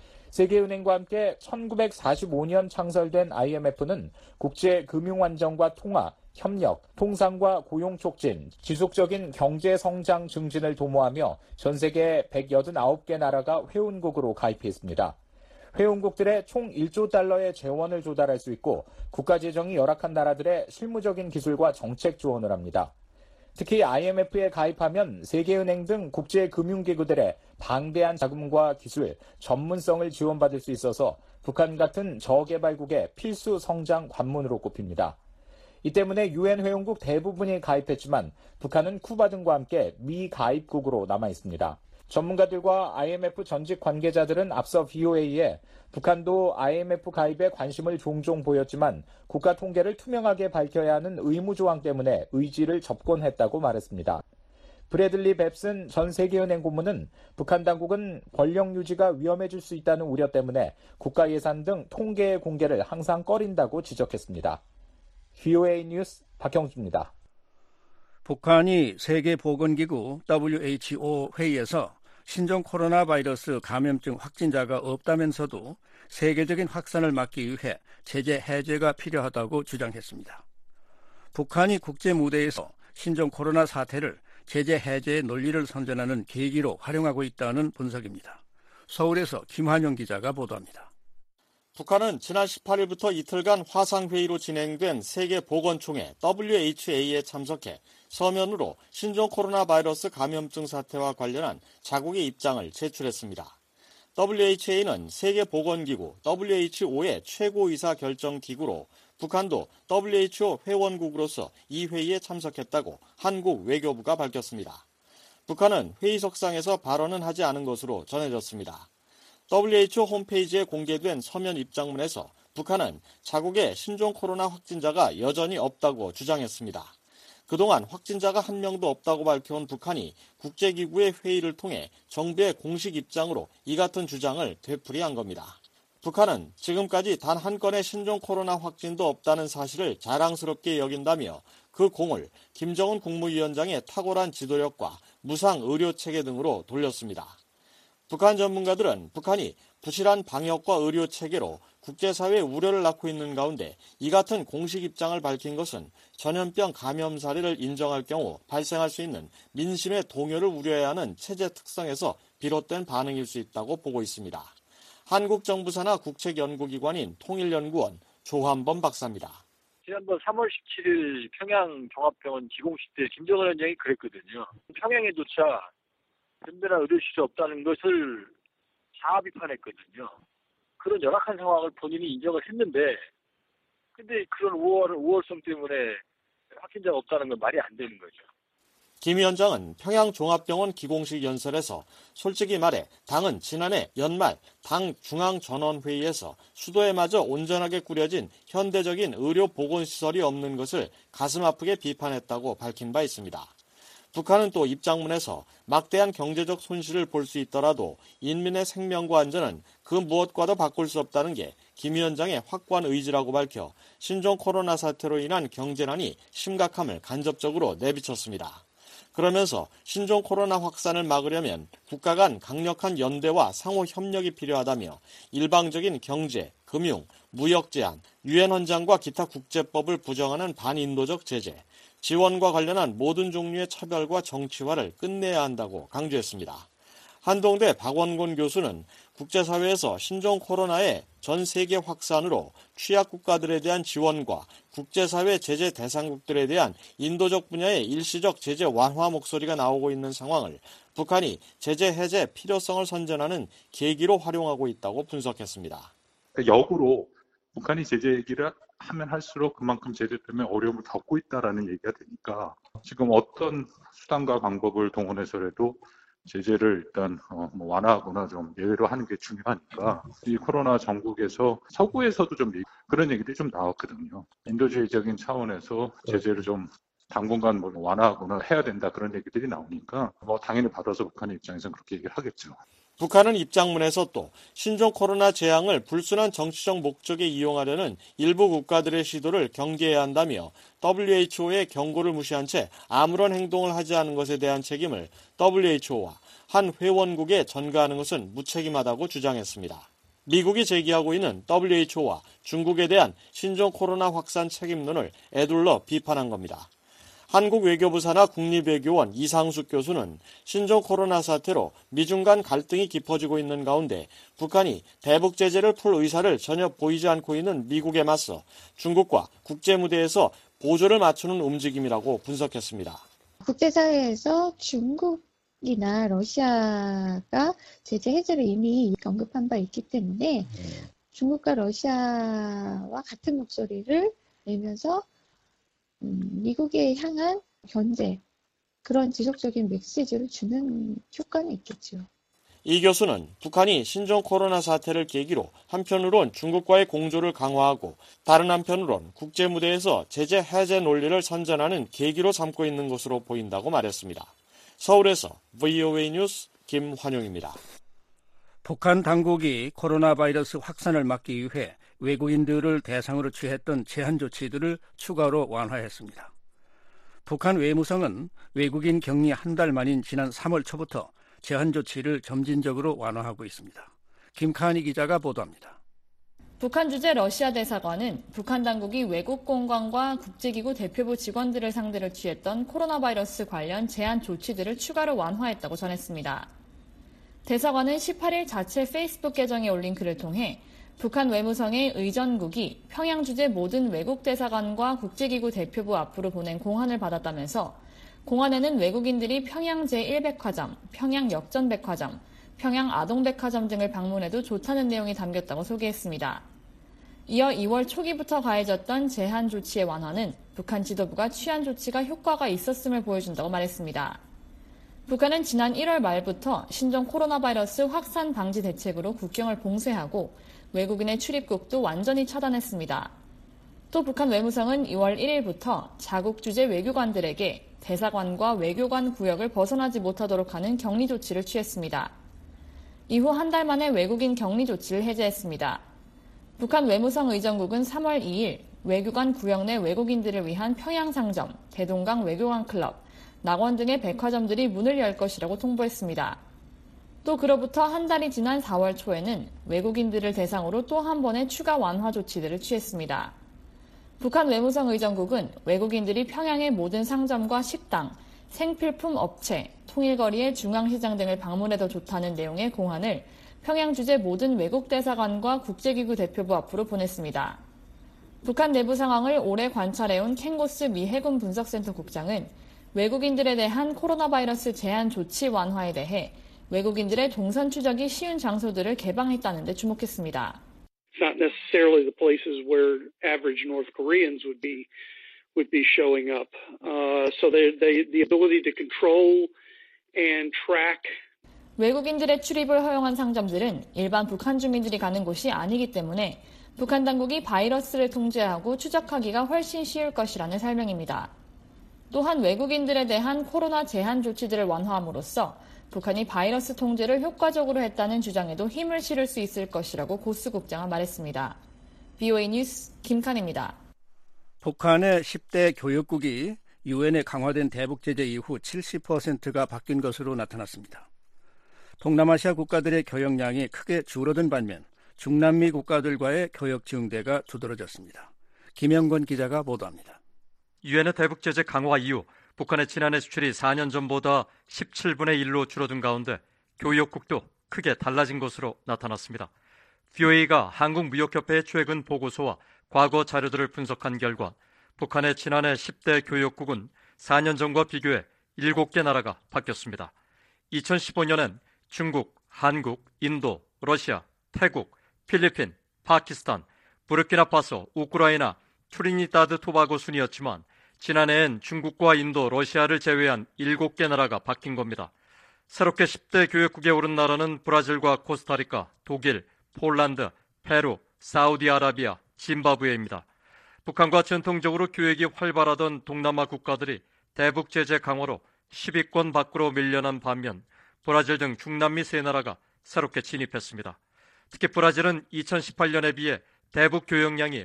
세계은행과 함께 1945년 창설된 IMF는 국제금융안정과 통화, 협력, 통상과 고용 촉진, 지속적인 경제 성장 증진을 도모하며 전 세계 189개 나라가 회원국으로 가입해 있습니다. 회원국들의 총 1조 달러의 재원을 조달할 수 있고 국가 재정이 열악한 나라들의 실무적인 기술과 정책 지원을 합니다. 특히 IMF에 가입하면 세계은행 등 국제금융기구들의 방대한 자금과 기술, 전문성을 지원받을 수 있어서 북한 같은 저개발국의 필수 성장 관문으로 꼽힙니다. 이 때문에 유엔 회원국 대부분이 가입했지만 북한은 쿠바 등과 함께 미가입국으로 남아 있습니다. 전문가들과 IMF 전직 관계자들은 앞서 VOA에 북한도 IMF 가입에 관심을 종종 보였지만 국가 통계를 투명하게 밝혀야 하는 의무 조항 때문에 의지를 접곤했다고 말했습니다. 브래들리 뱁슨 전 세계은행 고문은 북한 당국은 권력 유지가 위험해질 수 있다는 우려 때문에 국가 예산 등 통계의 공개를 항상 꺼린다고 지적했습니다. VOA 뉴스 박형주입니다. 북한이 세계보건기구 WHO 회의에서 신종 코로나 바이러스 감염증 확진자가 없다면서도 세계적인 확산을 막기 위해 제재 해제가 필요하다고 주장했습니다. 북한이 국제 무대에서 신종 코로나 사태를 제재 해제의 논리를 선전하는 계기로 활용하고 있다는 분석입니다. 서울에서 김환영 기자가 보도합니다. 북한은 지난 18일부터 이틀간 화상회의로 진행된 세계보건총회 WHA에 참석해 서면으로 신종 코로나 바이러스 감염증 사태와 관련한 자국의 입장을 제출했습니다. WHA는 세계보건기구 WHO의 최고의사 결정기구로 북한도 WHO 회원국으로서 이 회의에 참석했다고 한국 외교부가 밝혔습니다. 북한은 회의석상에서 발언은 하지 않은 것으로 전해졌습니다. WHO 홈페이지에 공개된 서면 입장문에서 북한은 자국의 신종 코로나 확진자가 여전히 없다고 주장했습니다. 그동안 확진자가 한 명도 없다고 밝혀온 북한이 국제기구의 회의를 통해 정부의 공식 입장으로 이 같은 주장을 되풀이한 겁니다. 북한은 지금까지 단 한 건의 신종 코로나 확진도 없다는 사실을 자랑스럽게 여긴다며 그 공을 김정은 국무위원장의 탁월한 지도력과 무상 의료체계 등으로 돌렸습니다. 북한 전문가들은 북한이 부실한 방역과 의료체계로 국제사회의 우려를 낳고 있는 가운데 이 같은 공식 입장을 밝힌 것은 전염병 감염 사례를 인정할 경우 발생할 수 있는 민심의 동요를 우려해야 하는 체제 특성에서 비롯된 반응일 수 있다고 보고 있습니다. 한국 정부 산하 국책연구기관인 통일연구원 조한범 박사입니다. 지난번 3월 17일 평양종합병원 기공식 때 김정은 위원장이 그랬거든요. 평양에조차 든든한 의료시설이 없다는 것을 자아 비판했거든요. 그런 열악한 상황을 본인이 인정을 했는데 근데 그런 우월성 때문에 확진자가 없다는 건 말이 안 되는 거죠. 김 위원장은 평양종합병원 기공식 연설에서 솔직히 말해 당은 지난해 연말 당 중앙전원회의에서 수도에마저 온전하게 꾸려진 현대적인 의료보건시설이 없는 것을 가슴 아프게 비판했다고 밝힌 바 있습니다. 북한은 또 입장문에서 막대한 경제적 손실을 볼 수 있더라도 인민의 생명과 안전은 그 무엇과도 바꿀 수 없다는 게 김 위원장의 확고한 의지라고 밝혀 신종 코로나 사태로 인한 경제난이 심각함을 간접적으로 내비쳤습니다. 그러면서 신종 코로나 확산을 막으려면 국가 간 강력한 연대와 상호 협력이 필요하다며 일방적인 경제, 금융, 무역 제한, 유엔 헌장과 기타 국제법을 부정하는 반인도적 제재, 지원과 관련한 모든 종류의 차별과 정치화를 끝내야 한다고 강조했습니다. 한동대 박원곤 교수는 국제사회에서 신종 코로나의 전 세계 확산으로 취약 국가들에 대한 지원과 국제사회 제재 대상국들에 대한 인도적 분야의 일시적 제재 완화 목소리가 나오고 있는 상황을 북한이 제재 해제 필요성을 선전하는 계기로 활용하고 있다고 분석했습니다. 역으로 북한이 제재 얘기를 하면 할수록 그만큼 제재 때문에 어려움을 겪고 있다라는 얘기가 되니까 지금 어떤 수단과 방법을 동원해서라도 제재를 일단 완화하거나 좀 예외로 하는 게 중요하니까 이 코로나 전국에서 서구에서도 좀 그런 얘기들이 좀 나왔거든요. 인도주의적인 차원에서 제재를 좀 당분간 완화하거나 해야 된다 그런 얘기들이 나오니까 당연히 받아서 북한의 입장에서는 그렇게 얘기를 하겠죠. 북한은 입장문에서 또 신종 코로나 재앙을 불순한 정치적 목적에 이용하려는 일부 국가들의 시도를 경계해야 한다며 WHO의 경고를 무시한 채 아무런 행동을 하지 않은 것에 대한 책임을 WHO와 한 회원국에 전가하는 것은 무책임하다고 주장했습니다. 미국이 제기하고 있는 WHO와 중국에 대한 신종 코로나 확산 책임론을 에둘러 비판한 겁니다. 한국 외교부 산하 국립외교원 이상숙 교수는 신종 코로나 사태로 미중 간 갈등이 깊어지고 있는 가운데 북한이 대북 제재를 풀 의사를 전혀 보이지 않고 있는 미국에 맞서 중국과 국제 무대에서 보조를 맞추는 움직임이라고 분석했습니다. 국제사회에서 중국이나 러시아가 제재 해제를 이미 언급한 바 있기 때문에 중국과 러시아와 같은 목소리를 내면서 미국에 향한 견제, 그런 지속적인 메시지를 주는 효과는 있겠죠. 이 교수는 북한이 신종 코로나 사태를 계기로 한편으론 중국과의 공조를 강화하고 다른 한편으론 국제 무대에서 제재 해제 논리를 선전하는 계기로 삼고 있는 것으로 보인다고 말했습니다. 서울에서 VOA 뉴스 김환용입니다. 북한 당국이 코로나 바이러스 확산을 막기 위해 외국인들을 대상으로 취했던 제한 조치들을 추가로 완화했습니다. 북한 외무성은 외국인 격리 한 달 만인 지난 3월 초부터 제한 조치를 점진적으로 완화하고 있습니다. 김카니 기자가 보도합니다. 북한 주재 러시아 대사관은 북한 당국이 외국 공관과 국제기구 대표부 직원들을 상대로 취했던 코로나 바이러스 관련 제한 조치들을 추가로 완화했다고 전했습니다. 대사관은 18일 자체 페이스북 계정에 올린 글을 통해 북한 외무성의 의전국이 평양 주재 모든 외국 대사관과 국제기구 대표부 앞으로 보낸 공안을 받았다면서 공안에는 외국인들이 평양 제1백화점, 평양 역전백화점, 평양 아동백화점 등을 방문해도 좋다는 내용이 담겼다고 소개했습니다. 이어 2월 초기부터 가해졌던 제한 조치의 완화는 북한 지도부가 취한 조치가 효과가 있었음을 보여준다고 말했습니다. 북한은 지난 1월 말부터 신종 코로나 바이러스 확산 방지 대책으로 국경을 봉쇄하고 외국인의 출입국도 완전히 차단했습니다. 또 북한 외무성은 2월 1일부터 자국 주재 외교관들에게 대사관과 외교관 구역을 벗어나지 못하도록 하는 격리 조치를 취했습니다. 이후 한 달 만에 외국인 격리 조치를 해제했습니다. 북한 외무성 의정국은 3월 2일 외교관 구역 내 외국인들을 위한 평양상점, 대동강 외교관 클럽, 낙원 등의 백화점들이 문을 열 것이라고 통보했습니다. 또 그로부터 한 달이 지난 4월 초에는 외국인들을 대상으로 또 한 번의 추가 완화 조치들을 취했습니다. 북한 외무성 의정국은 외국인들이 평양의 모든 상점과 식당, 생필품 업체, 통일거리의 중앙시장 등을 방문해도 좋다는 내용의 공안을 평양 주재 모든 외국 대사관과 국제기구 대표부 앞으로 보냈습니다. 북한 내부 상황을 오래 관찰해온 켄고스 미 해군 분석센터 국장은 외국인들에 대한 코로나 바이러스 제한 조치 완화에 대해 외국인들의 동선 추적이 쉬운 장소들을 개방했다는 데 주목했습니다. It's not necessarily the places where average North Koreans would be showing up. So the ability to control and track. 외국인들의 출입을 허용한 상점들은 일반 북한 주민들이 가는 곳이 아니기 때문에 북한 당국이 바이러스를 통제하고 추적하기가 훨씬 쉬울 것이라는 설명입니다. 또한 외국인들에 대한 코로나 제한 조치들을 완화함으로써 북한이 바이러스 통제를 효과적으로 했다는 주장에도 힘을 실을 수 있을 것이라고 고스 국장은 말했습니다. VOA 뉴스 김칸입니다. 북한의 10대 교역국이 유엔에 강화된 대북 제재 이후 70%가 바뀐 것으로 나타났습니다. 동남아시아 국가들의 교역량이 크게 줄어든 반면 중남미 국가들과의 교역 증대가 두드러졌습니다. 김영건 기자가 보도합니다. 유엔의 대북 제재 강화 이후 북한의 지난해 수출이 4년 전보다 17분의 1로 줄어든 가운데 교역국도 크게 달라진 것으로 나타났습니다. VOA가 한국무역협회의 최근 보고서와 과거 자료들을 분석한 결과 북한의 지난해 10대 교역국은 4년 전과 비교해 7개 나라가 바뀌었습니다. 2015년엔 중국, 한국, 인도, 러시아, 태국, 필리핀, 파키스탄, 부르키나파소, 우크라이나, 트리니다드 토바고 순이었지만 지난해엔 중국과 인도, 러시아를 제외한 7개 나라가 바뀐 겁니다. 새롭게 10대 교역국에 오른 나라는 브라질과 코스타리카, 독일, 폴란드, 페루, 사우디아라비아, 짐바브웨입니다. 북한과 전통적으로 교역이 활발하던 동남아 국가들이 대북 제재 강화로 10위권 밖으로 밀려난 반면 브라질 등 중남미 세 나라가 새롭게 진입했습니다. 특히 브라질은 2018년에 비해 대북 교역량이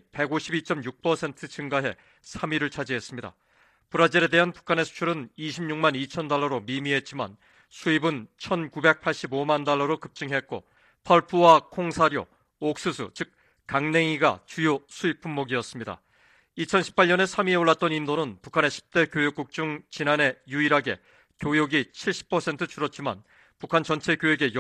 152.6% 증가해 3위를 차지했습니다. 브라질에 대한 북한의 수출은 26만 2천 달러로 미미했지만 수입은 1,985만 달러로 급증했고 펄프와 콩사료, 옥수수, 즉 강냉이가 주요 수입 품목이었습니다. 2018년에 3위에 올랐던 인도는 북한의 10대 교역국 중 지난해 유일하게 교역이 70% 줄었지만 북한 전체 교역의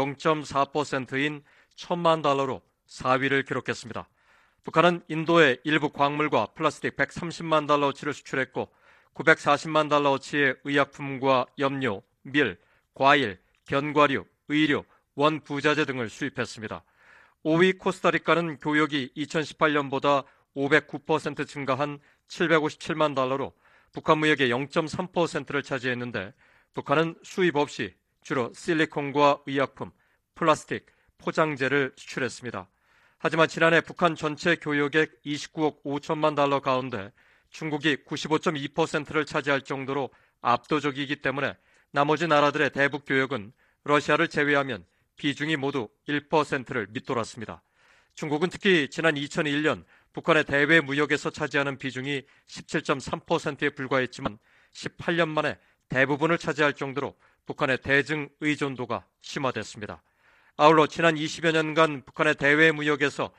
0.4%인 1,000만 달러로 4위를 기록했습니다. 북한은 인도에 일부 광물과 플라스틱 130만 달러어치를 수출했고 940만 달러어치의 의약품과 염료, 밀, 과일, 견과류, 의류, 원부자재 등을 수입했습니다. 5위 코스타리카는 교역이 2018년보다 509% 증가한 757만 달러로 북한 무역의 0.3%를 차지했는데 북한은 수입 없이 주로 실리콘과 의약품, 플라스틱, 포장재를 수출했습니다. 하지만 지난해 북한 전체 교역액 29억 5천만 달러 가운데 중국이 95.2%를 차지할 정도로 압도적이기 때문에 나머지 나라들의 대북 교역은 러시아를 제외하면 비중이 모두 1%를 밑돌았습니다. 중국은 특히 지난 2001년 북한의 대외 무역에서 차지하는 비중이 17.3%에 불과했지만 18년 만에 대부분을 차지할 정도로 북한의 대증 의존도가 심화됐습니다. 아울러 지난 20여 년간 북한의 대외 무역에서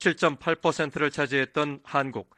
17.8%를 차지했던 한국,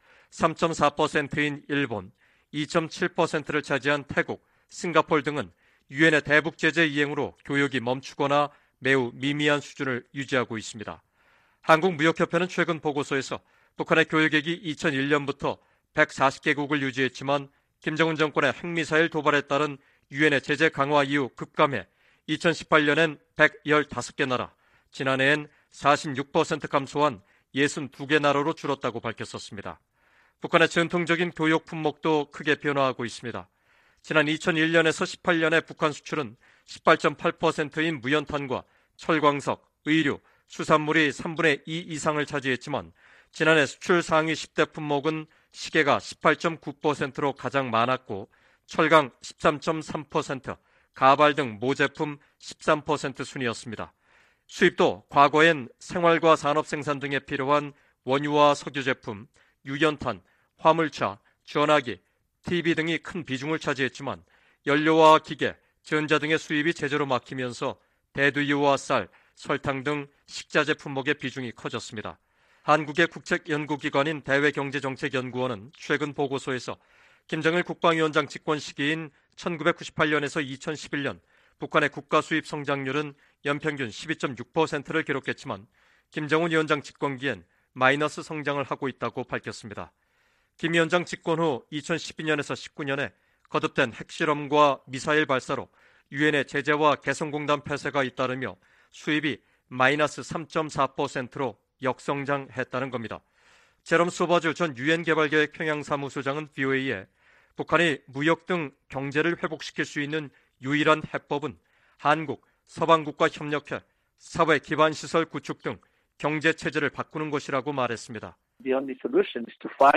3.4%인 일본, 2.7%를 차지한 태국, 싱가포르 등은 유엔의 대북 제재 이행으로 교역이 멈추거나 매우 미미한 수준을 유지하고 있습니다. 한국무역협회는 최근 보고서에서 북한의 교역액이 2001년부터 140개국을 유지했지만 김정은 정권의 핵미사일 도발에 따른 유엔의 제재 강화 이후 급감해 2018년엔 115개 나라, 지난해엔 46% 감소한 62개 나라로 줄었다고 밝혔었습니다. 북한의 전통적인 교역 품목도 크게 변화하고 있습니다. 지난 2001년에서 18년에 북한 수출은 18.8%인 무연탄과 철광석, 의류, 수산물이 3분의 2 이상을 차지했지만 지난해 수출 상위 10대 품목은 시계가 18.9%로 가장 많았고 철강 13.3%, 가발 등 모제품 13% 순이었습니다. 수입도 과거엔 생활과 산업 생산 등에 필요한 원유와 석유 제품, 유연탄, 화물차, 전화기, TV 등이 큰 비중을 차지했지만 연료와 기계, 전자 등의 수입이 제재로 막히면서 대두유와 쌀, 설탕 등 식자재 품목의 비중이 커졌습니다. 한국의 국책연구기관인 대외경제정책연구원은 최근 보고서에서 김정일 국방위원장 집권 시기인 1998년에서 2011년 북한의 국가 수입 성장률은 연평균 12.6%를 기록했지만 김정은 위원장 집권기엔 마이너스 성장을 하고 있다고 밝혔습니다. 김 위원장 집권 후 2012년에서 19년에 거듭된 핵실험과 미사일 발사로 유엔의 제재와 개성공단 폐쇄가 잇따르며 수입이 마이너스 3.4%로 역성장했다는 겁니다. 제롬 소바주 전 유엔 개발계획 평양사무소장은 VOA에 북한이 무역 등 경제를 회복시킬 수 있는 유일한 해법은 한국, 서방국과 협력해 사회 기반 시설 구축 등 경제 체제를 바꾸는 것이라고 말했습니다. The only solution is to find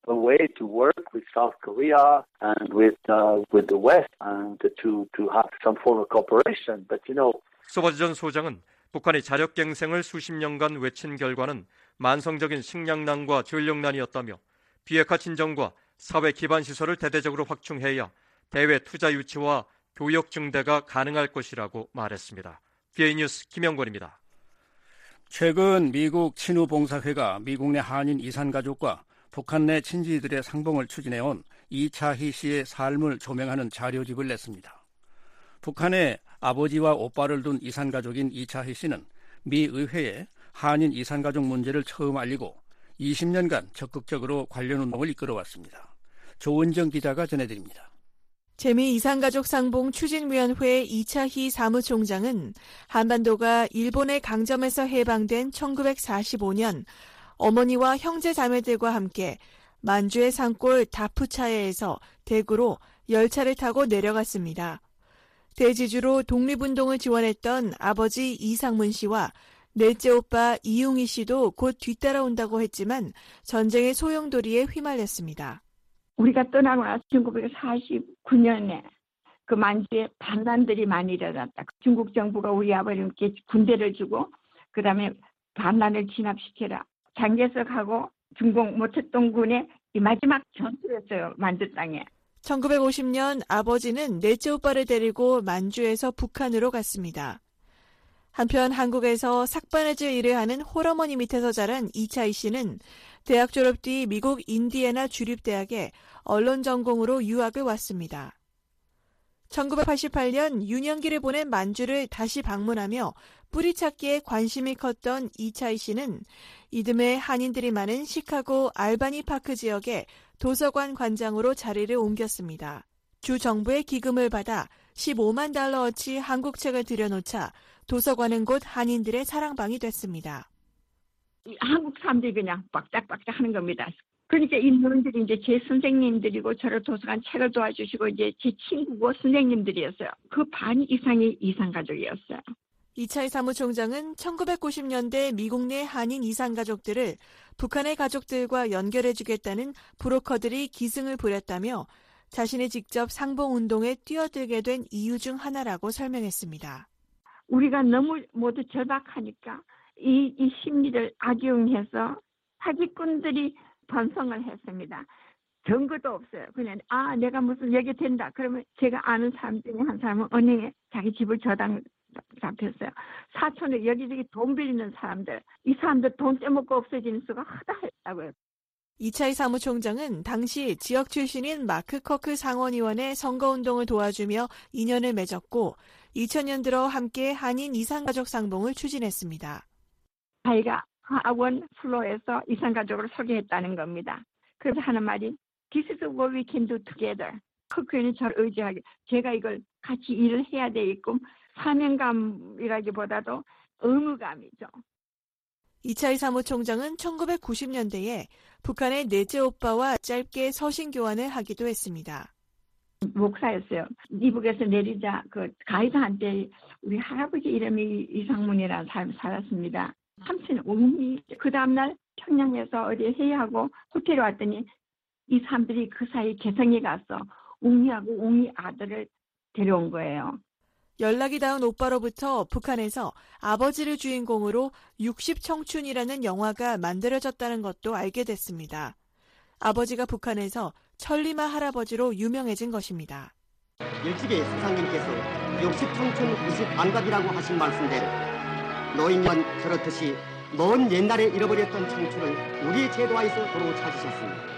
a way to work with South Korea and with the West and to have some form of cooperation. But 소바지 전 소장은 북한이 자력갱생을 수십 년간 외친 결과는 만성적인 식량난과 전력난이었다며 비핵화 진정과 사회 기반 시설을 대대적으로 확충해야 대외 투자 유치와 교역 증대가 가능할 것이라고 말했습니다. BA 뉴스 김영권입니다. 최근 미국 친우봉사회가 미국 내 한인 이산가족과 북한 내 친지들의 상봉을 추진해온 이차희 씨의 삶을 조명하는 자료집을 냈습니다. 북한에 아버지와 오빠를 둔 이산가족인 이차희 씨는 미 의회에 한인 이산가족 문제를 처음 알리고 20년간 적극적으로 관련 운동을 이끌어왔습니다. 조은정 기자가 전해드립니다. 재미 이산가족 상봉 추진위원회 이차희 사무총장은 한반도가 일본의 강점에서 해방된 1945년 어머니와 형제 자매들과 함께 만주의 산골 다푸차에에서 대구로 열차를 타고 내려갔습니다. 대지주로 독립운동을 지원했던 아버지 이상문 씨와 넷째 오빠 이용희 씨도 곧 뒤따라온다고 했지만 전쟁의 소용돌이에 휘말렸습니다. 우리가 떠나고 나서 1949년에 그 만주에 반란들이 많이 일어났다. 중국 정부가 우리 아버님께 군대를 주고 그다음에 반란을 진압시켜라. 장개석하고 중공 모택동군의 이 마지막 전투였어요. 만주 땅에. 1950년 아버지는 넷째 오빠를 데리고 만주에서 북한으로 갔습니다. 한편 한국에서 삭바느질 일을 하는 홀어머니 밑에서 자란 이차희 씨는 대학 졸업 뒤 미국 인디애나 주립대학에 언론 전공으로 유학을 왔습니다. 1988년 유년기를 보낸 만주를 다시 방문하며 뿌리찾기에 관심이 컸던 이차희 씨는 이듬해 한인들이 많은 시카고 알바니 파크 지역에 도서관 관장으로 자리를 옮겼습니다. 주 정부의 기금을 받아 15만 달러어치 한국 책을 들여놓자 도서관은 곧 한인들의 사랑방이 됐습니다. 한국 사람들이 그냥 빡짝빡짝 하는 겁니다. 그러니까 이 노인들이 이제 제 선생님들이고 저를 도서관 책을 도와주시고 이제 제 친구고 선생님들이었어요. 그 반 이상이 이산가족이었어요. 이차희 사무총장은 1990년대 미국 내 한인 이산가족들을 북한의 가족들과 연결해주겠다는 브로커들이 기승을 부렸다며 자신이 직접 상봉운동에 뛰어들게 된 이유 중 하나라고 설명했습니다. 우리가 너무 모두 절박하니까 이 심리를 악용해서 사기꾼들이 번성을 했습니다. 증거도 없어요. 그냥 내가 무슨 얘기 된다. 그러면 제가 아는 사람 중에 한 사람은 은행에 자기 집을 저당 잡혔어요. 사촌에 여기저기 돈 빌리는 사람들. 이 사람들 돈 떼먹고 없어지는 수가 허다했다고요. 이차희 사무총장은 당시 지역 출신인 마크 커크 상원의원의 선거운동을 도와주며 인연을 맺었고 2000년 들어 함께 한인 이산가족 상봉을 추진했습니다. 자기가 하원 플로에서 이산가족을 소개했다는 겁니다. 그래서 하는 말이 This is what we can do together. 커크 의원이 저를 의지하게 제가 이걸 같이 일을 해야 되겠고 사명감이라기보다도 의무감이죠. 이차희 사무총장은 1990년대에 북한의 넷째 오빠와 짧게 서신 교환을 하기도 했습니다. 목사였어요. 미국에서 내리자 그 가이드한테 우리 할아버지 이름이 이상문이라는 사람이 살았습니다. 삼촌 웅이 그 다음날 평양에서 어디 회의하고 호텔에 왔더니 이 사람들이 그 사이 개성에 가서 웅이하고 웅이 아들을 데려온 거예요. 연락이 닿은 오빠로부터 북한에서 아버지를 주인공으로 60청춘이라는 영화가 만들어졌다는 것도 알게 됐습니다. 아버지가 북한에서 천리마 할아버지로 유명해진 것입니다. 일찍이 수상님께서 60청춘 90안갑이라고 하신 말씀대로 노인년 그렇듯이 먼 옛날에 잃어버렸던 청춘을 우리 제도하에서 도로 찾으셨습니다.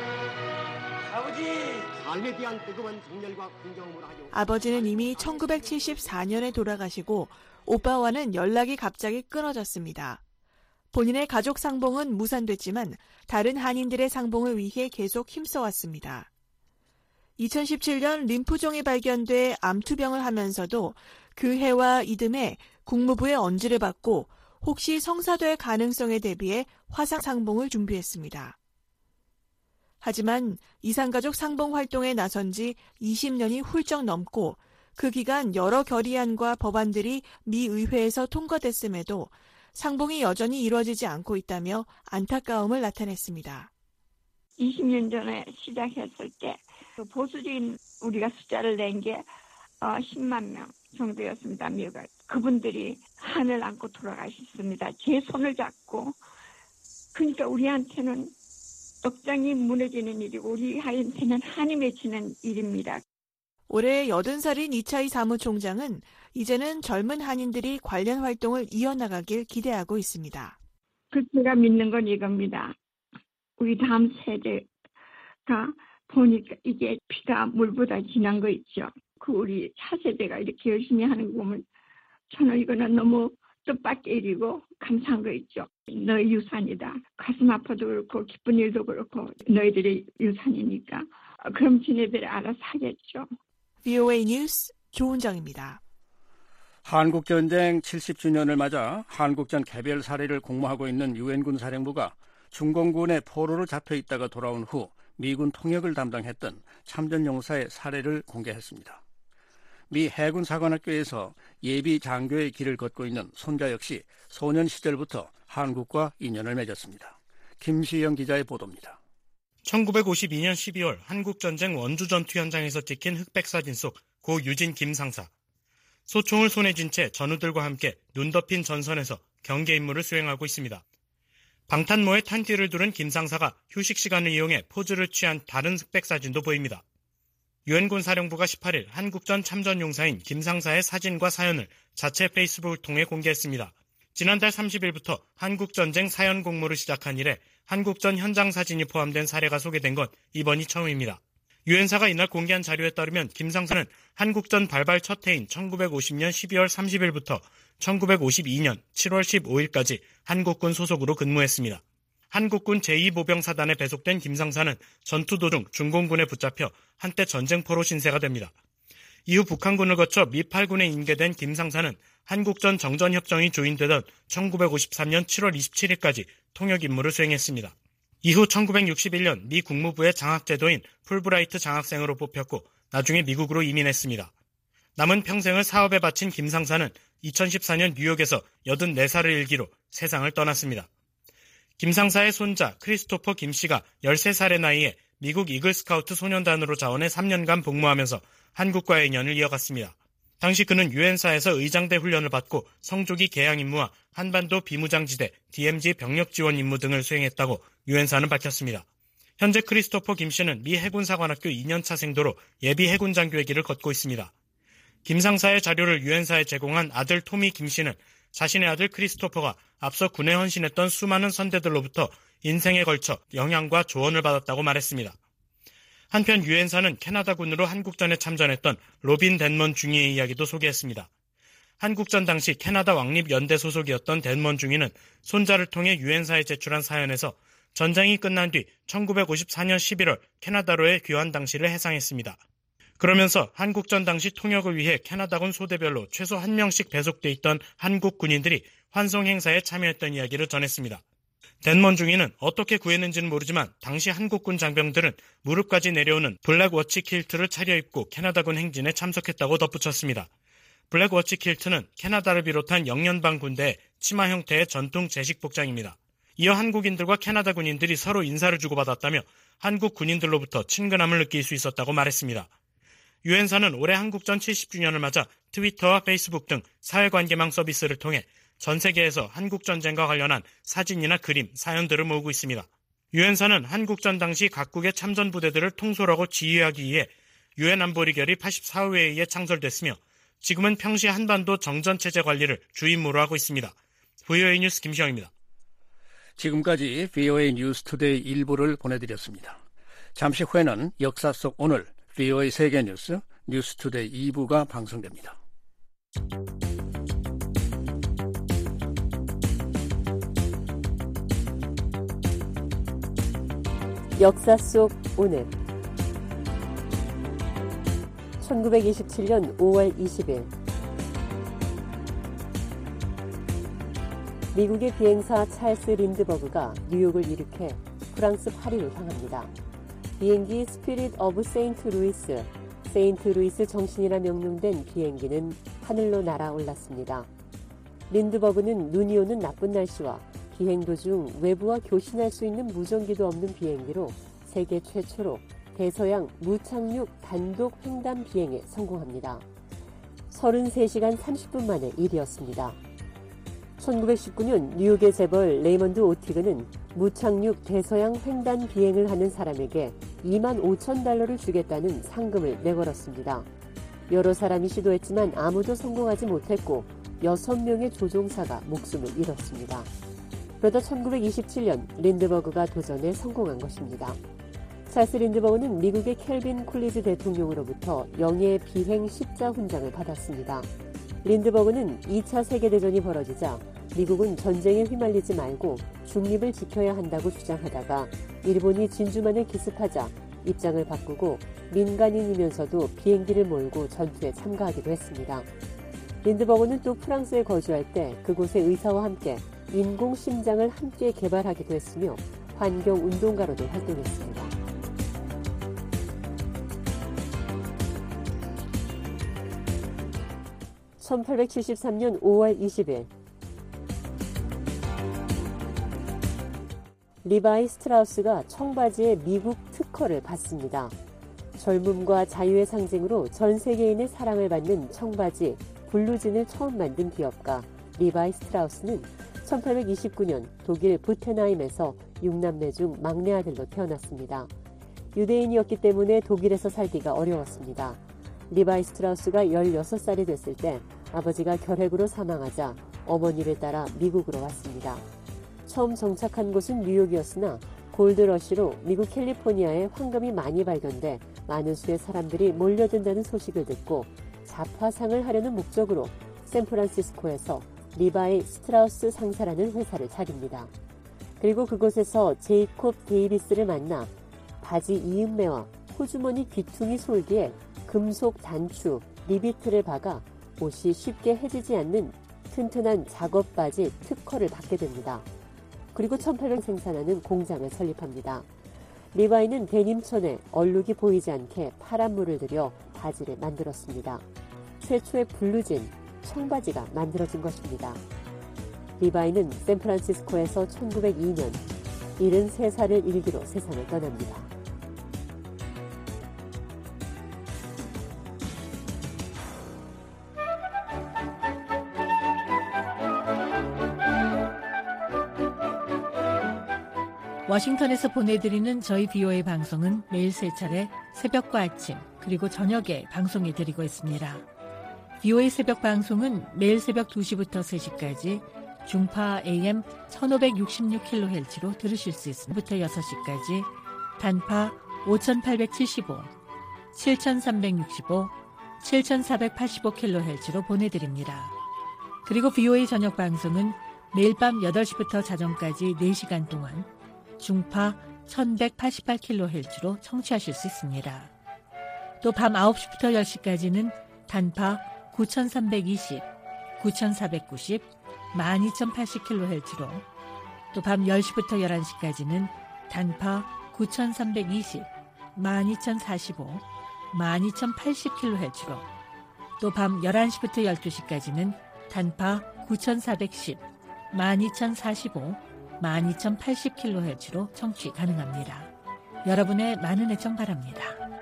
아버지! 삶에 대한 뜨거운 정열과 긍정으로 하여 아버지는 이미 1974년에 돌아가시고 오빠와는 연락이 갑자기 끊어졌습니다. 본인의 가족 상봉은 무산됐지만 다른 한인들의 상봉을 위해 계속 힘써왔습니다. 2017년 림프종이 발견돼 암투병을 하면서도 그 해와 이듬해 국무부의 언지를 받고 혹시 성사될 가능성에 대비해 화상 상봉을 준비했습니다. 하지만 이산가족 상봉 활동에 나선 지 20년이 훌쩍 넘고 그 기간 여러 결의안과 법안들이 미 의회에서 통과됐음에도 상봉이 여전히 이루어지지 않고 있다며 안타까움을 나타냈습니다. 20년 전에 시작했을 때 보수적인 우리가 숫자를 낸 게 10만 명 정도였습니다. 미국. 그분들이 하늘 안고 돌아가셨습니다. 제 손을 잡고. 그러니까 우리한테는 억장이 무너지는 일이고 우리한테는 한이 맺히는 일입니다. 올해 80살인 이차이 사무총장은 이제는 젊은 한인들이 관련 활동을 이어나가길 기대하고 있습니다. 제가 믿는 건 이겁니다. 우리 다음 세대가 보니까 이게 피가 물보다 진한 거 있죠. 우리 차세대가 이렇게 열심히 하는 거 보면 저는 이거는 너무 뜻밖의 일이고 감사한 거 있죠. 너희 유산이다. 가슴 아파도 그렇고 기쁜 일도 그렇고 너희들의 유산이니까 그럼 지네들이 알아서 하겠죠. VOA 뉴스 조은정입니다. 한국전쟁 70주년을 맞아 한국전 개별 사례를 공모하고 있는 유엔군 사령부가 중공군의 포로로 잡혀 있다가 돌아온 후 미군 통역을 담당했던 참전용사의 사례를 공개했습니다. 미 해군사관학교에서 예비 장교의 길을 걷고 있는 손자 역시 소년 시절부터 한국과 인연을 맺었습니다. 김시영 기자의 보도입니다. 1952년 12월 한국전쟁 원주전투 현장에서 찍힌 흑백 사진 속 고 유진 김상사. 소총을 손에 쥔 채 전우들과 함께 눈 덮인 전선에서 경계 임무를 수행하고 있습니다. 방탄모에 탄띠를 두른 김상사가 휴식 시간을 이용해 포즈를 취한 다른 흑백 사진도 보입니다. 유엔군 사령부가 18일 한국전 참전 용사인 김상사의 사진과 사연을 자체 페이스북을 통해 공개했습니다. 지난달 30일부터 한국전쟁 사연 공모를 시작한 이래 한국전 현장 사진이 포함된 사례가 소개된 건 이번이 처음입니다. 유엔사가 이날 공개한 자료에 따르면 김상사는 한국전 발발 첫 해인 1950년 12월 30일부터 1952년 7월 15일까지 한국군 소속으로 근무했습니다. 한국군 제2모병사단에 배속된 김상사는 전투 도중 중공군에 붙잡혀 한때 전쟁포로 신세가 됩니다. 이후 북한군을 거쳐 미 8군에 인계된 김상사는 한국전 정전협정이 조인되던 1953년 7월 27일까지 통역 임무를 수행했습니다. 이후 1961년 미 국무부의 장학제도인 풀브라이트 장학생으로 뽑혔고 나중에 미국으로 이민했습니다. 남은 평생을 사업에 바친 김상사는 2014년 뉴욕에서 84살을 일기로 세상을 떠났습니다. 김상사의 손자 크리스토퍼 김씨가 13살의 나이에 미국 이글스카우트 소년단으로 자원해 3년간 복무하면서 한국과의 인연을 이어갔습니다. 당시 그는 유엔사에서 의장대 훈련을 받고 성조기 개항 임무와 한반도 비무장지대 DMZ 병력 지원 임무 등을 수행했다고 유엔사는 밝혔습니다. 현재 크리스토퍼 김씨는 미 해군사관학교 2년차 생도로 예비 해군 장교의 길을 걷고 있습니다. 김상사의 자료를 유엔사에 제공한 아들 토미 김씨는 자신의 아들 크리스토퍼가 앞서 군에 헌신했던 수많은 선대들로부터 인생에 걸쳐 영향과 조언을 받았다고 말했습니다. 한편 유엔사는 캐나다군으로 한국전에 참전했던 로빈 덴먼 중위의 이야기도 소개했습니다. 한국전 당시 캐나다 왕립연대 소속이었던 덴먼 중위는 손자를 통해 유엔사에 제출한 사연에서 전쟁이 끝난 뒤 1954년 11월 캐나다로의 귀환 당시를 해상했습니다. 그러면서 한국전 당시 통역을 위해 캐나다군 소대별로 최소 1명씩 배속돼 있던 한국 군인들이 환송 행사에 참여했던 이야기를 전했습니다. 덴먼 중위는 어떻게 구했는지는 모르지만 당시 한국군 장병들은 무릎까지 내려오는 블랙워치 킬트를 차려입고 캐나다군 행진에 참석했다고 덧붙였습니다. 블랙워치 킬트는 캐나다를 비롯한 영연방 군대의 치마 형태의 전통 제식 복장입니다. 이어 한국인들과 캐나다 군인들이 서로 인사를 주고받았다며 한국 군인들로부터 친근함을 느낄 수 있었다고 말했습니다. 유엔사는 올해 한국전 70주년을 맞아 트위터와 페이스북 등 사회관계망 서비스를 통해 전 세계에서 한국전쟁과 관련한 사진이나 그림, 사연들을 모으고 있습니다. 유엔사는 한국전 당시 각국의 참전부대들을 통솔하고 지휘하기 위해 유엔 안보리 결의 84회의에 창설됐으며 지금은 평시 한반도 정전체제 관리를 주 임무로 하고 있습니다. VOA 뉴스 김시영입니다. 지금까지 VOA 뉴스 투데이 1부를 보내드렸습니다. 잠시 후에는 역사 속 오늘 VOA 세계뉴스 뉴스 투데이 2부가 방송됩니다. 역사 속 오늘 1927년 5월 20일 미국의 비행사 찰스 린드버그가 뉴욕을 이륙해 프랑스 파리로 향합니다. 비행기 스피릿 오브 세인트 루이스 정신이라 명명된 비행기는 하늘로 날아올랐습니다. 린드버그는 눈이 오는 나쁜 날씨와 비행 도중 외부와 교신할 수 있는 무전기도 없는 비행기로 세계 최초로 대서양 무착륙 단독 횡단 비행에 성공합니다. 33시간 30분 만의 일이었습니다. 1919년 뉴욕의 재벌 레이먼드 오티그는 무착륙 대서양 횡단 비행을 하는 사람에게 $25,000를 주겠다는 상금을 내걸었습니다. 여러 사람이 시도했지만 아무도 성공하지 못했고 6명의 조종사가 목숨을 잃었습니다. 그러다 1927년 린드버그가 도전에 성공한 것입니다. 찰스 린드버그는 미국의 켈빈 쿨리지 대통령으로부터 영예 비행 십자 훈장을 받았습니다. 린드버그는 2차 세계대전이 벌어지자 미국은 전쟁에 휘말리지 말고 중립을 지켜야 한다고 주장하다가 일본이 진주만을 기습하자 입장을 바꾸고 민간인이면서도 비행기를 몰고 전투에 참가하기도 했습니다. 린드버그는 또 프랑스에 거주할 때 그곳의 의사와 함께 인공심장을 함께 개발하기도 했으며 환경운동가로도 활동했습니다. (1873년 5월 20일) 리바이 스트라우스가 청바지에 미국 특허를 받습니다. 젊음과 자유의 상징으로 전 세계인의 사랑을 받는 청바지 블루진을 처음 만든 기업가 리바이 스트라우스는 1829년 독일 부텐하임에서 6남매 중 막내 아들로 태어났습니다. 유대인이었기 때문에 독일에서 살기가 어려웠습니다. 리바이 스트라우스가 16살이 됐을 때 아버지가 결핵으로 사망하자 어머니를 따라 미국으로 왔습니다. 처음 정착한 곳은 뉴욕이었으나 골드러시로 미국 캘리포니아에 황금이 많이 발견돼 많은 수의 사람들이 몰려든다는 소식을 듣고 잡화상을 하려는 목적으로 샌프란시스코에서 리바이 스트라우스 상사라는 회사를 차립니다. 그리고 그곳에서 제이콥 데이비스를 만나 바지 이음매와 호주머니 귀퉁이 솔기에 금속 단추, 리비트를 박아 옷이 쉽게 해지지 않는 튼튼한 작업바지 특허를 받게 됩니다. 그리고 1800 생산하는 공장을 설립합니다. 리바이는 데님천에 얼룩이 보이지 않게 파란 물을 들여 바지를 만들었습니다. 최초의 블루진, 청바지가 만들어진 것입니다. 리바이는 샌프란시스코에서 1902년 73살을 일기로 세상을 떠납니다. 워싱턴에서 보내드리는 저희 BOA 방송은 매일 3차례 새벽과 아침 그리고 저녁에 방송해드리고 있습니다. BOA 새벽 방송은 매일 새벽 2시부터 3시까지 중파 AM 1566kHz로 들으실 수 있습니다. 부터 6시까지 단파 5875, 7365, 7485kHz로 보내드립니다. 그리고 BOA 저녁 방송은 매일 밤 8시부터 자정까지 4시간 동안 중파 1188kHz로 청취하실 수 있습니다. 또 밤 9시부터 10시까지는 단파 9320, 9490, 12080kHz로 또 밤 10시부터 11시까지는 단파 9320, 12045, 12080kHz로 또 밤 11시부터 12시까지는 단파 9410, 12045, 12080kHz로 청취 가능합니다. 여러분의 많은 애청 바랍니다.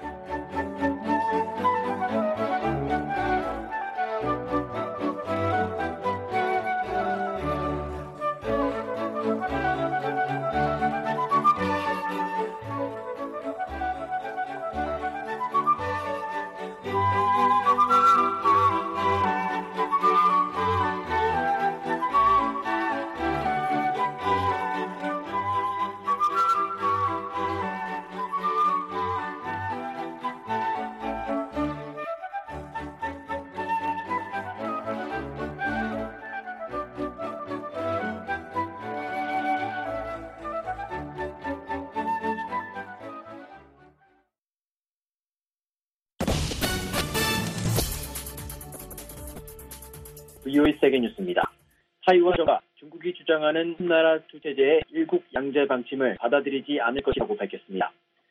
VOA 세계뉴스입니다. 타이완과 중국이 주장하는 한나라 두 체제의 일국 양제 방침을 받아들이지 않을 것이라고 밝혔습니다.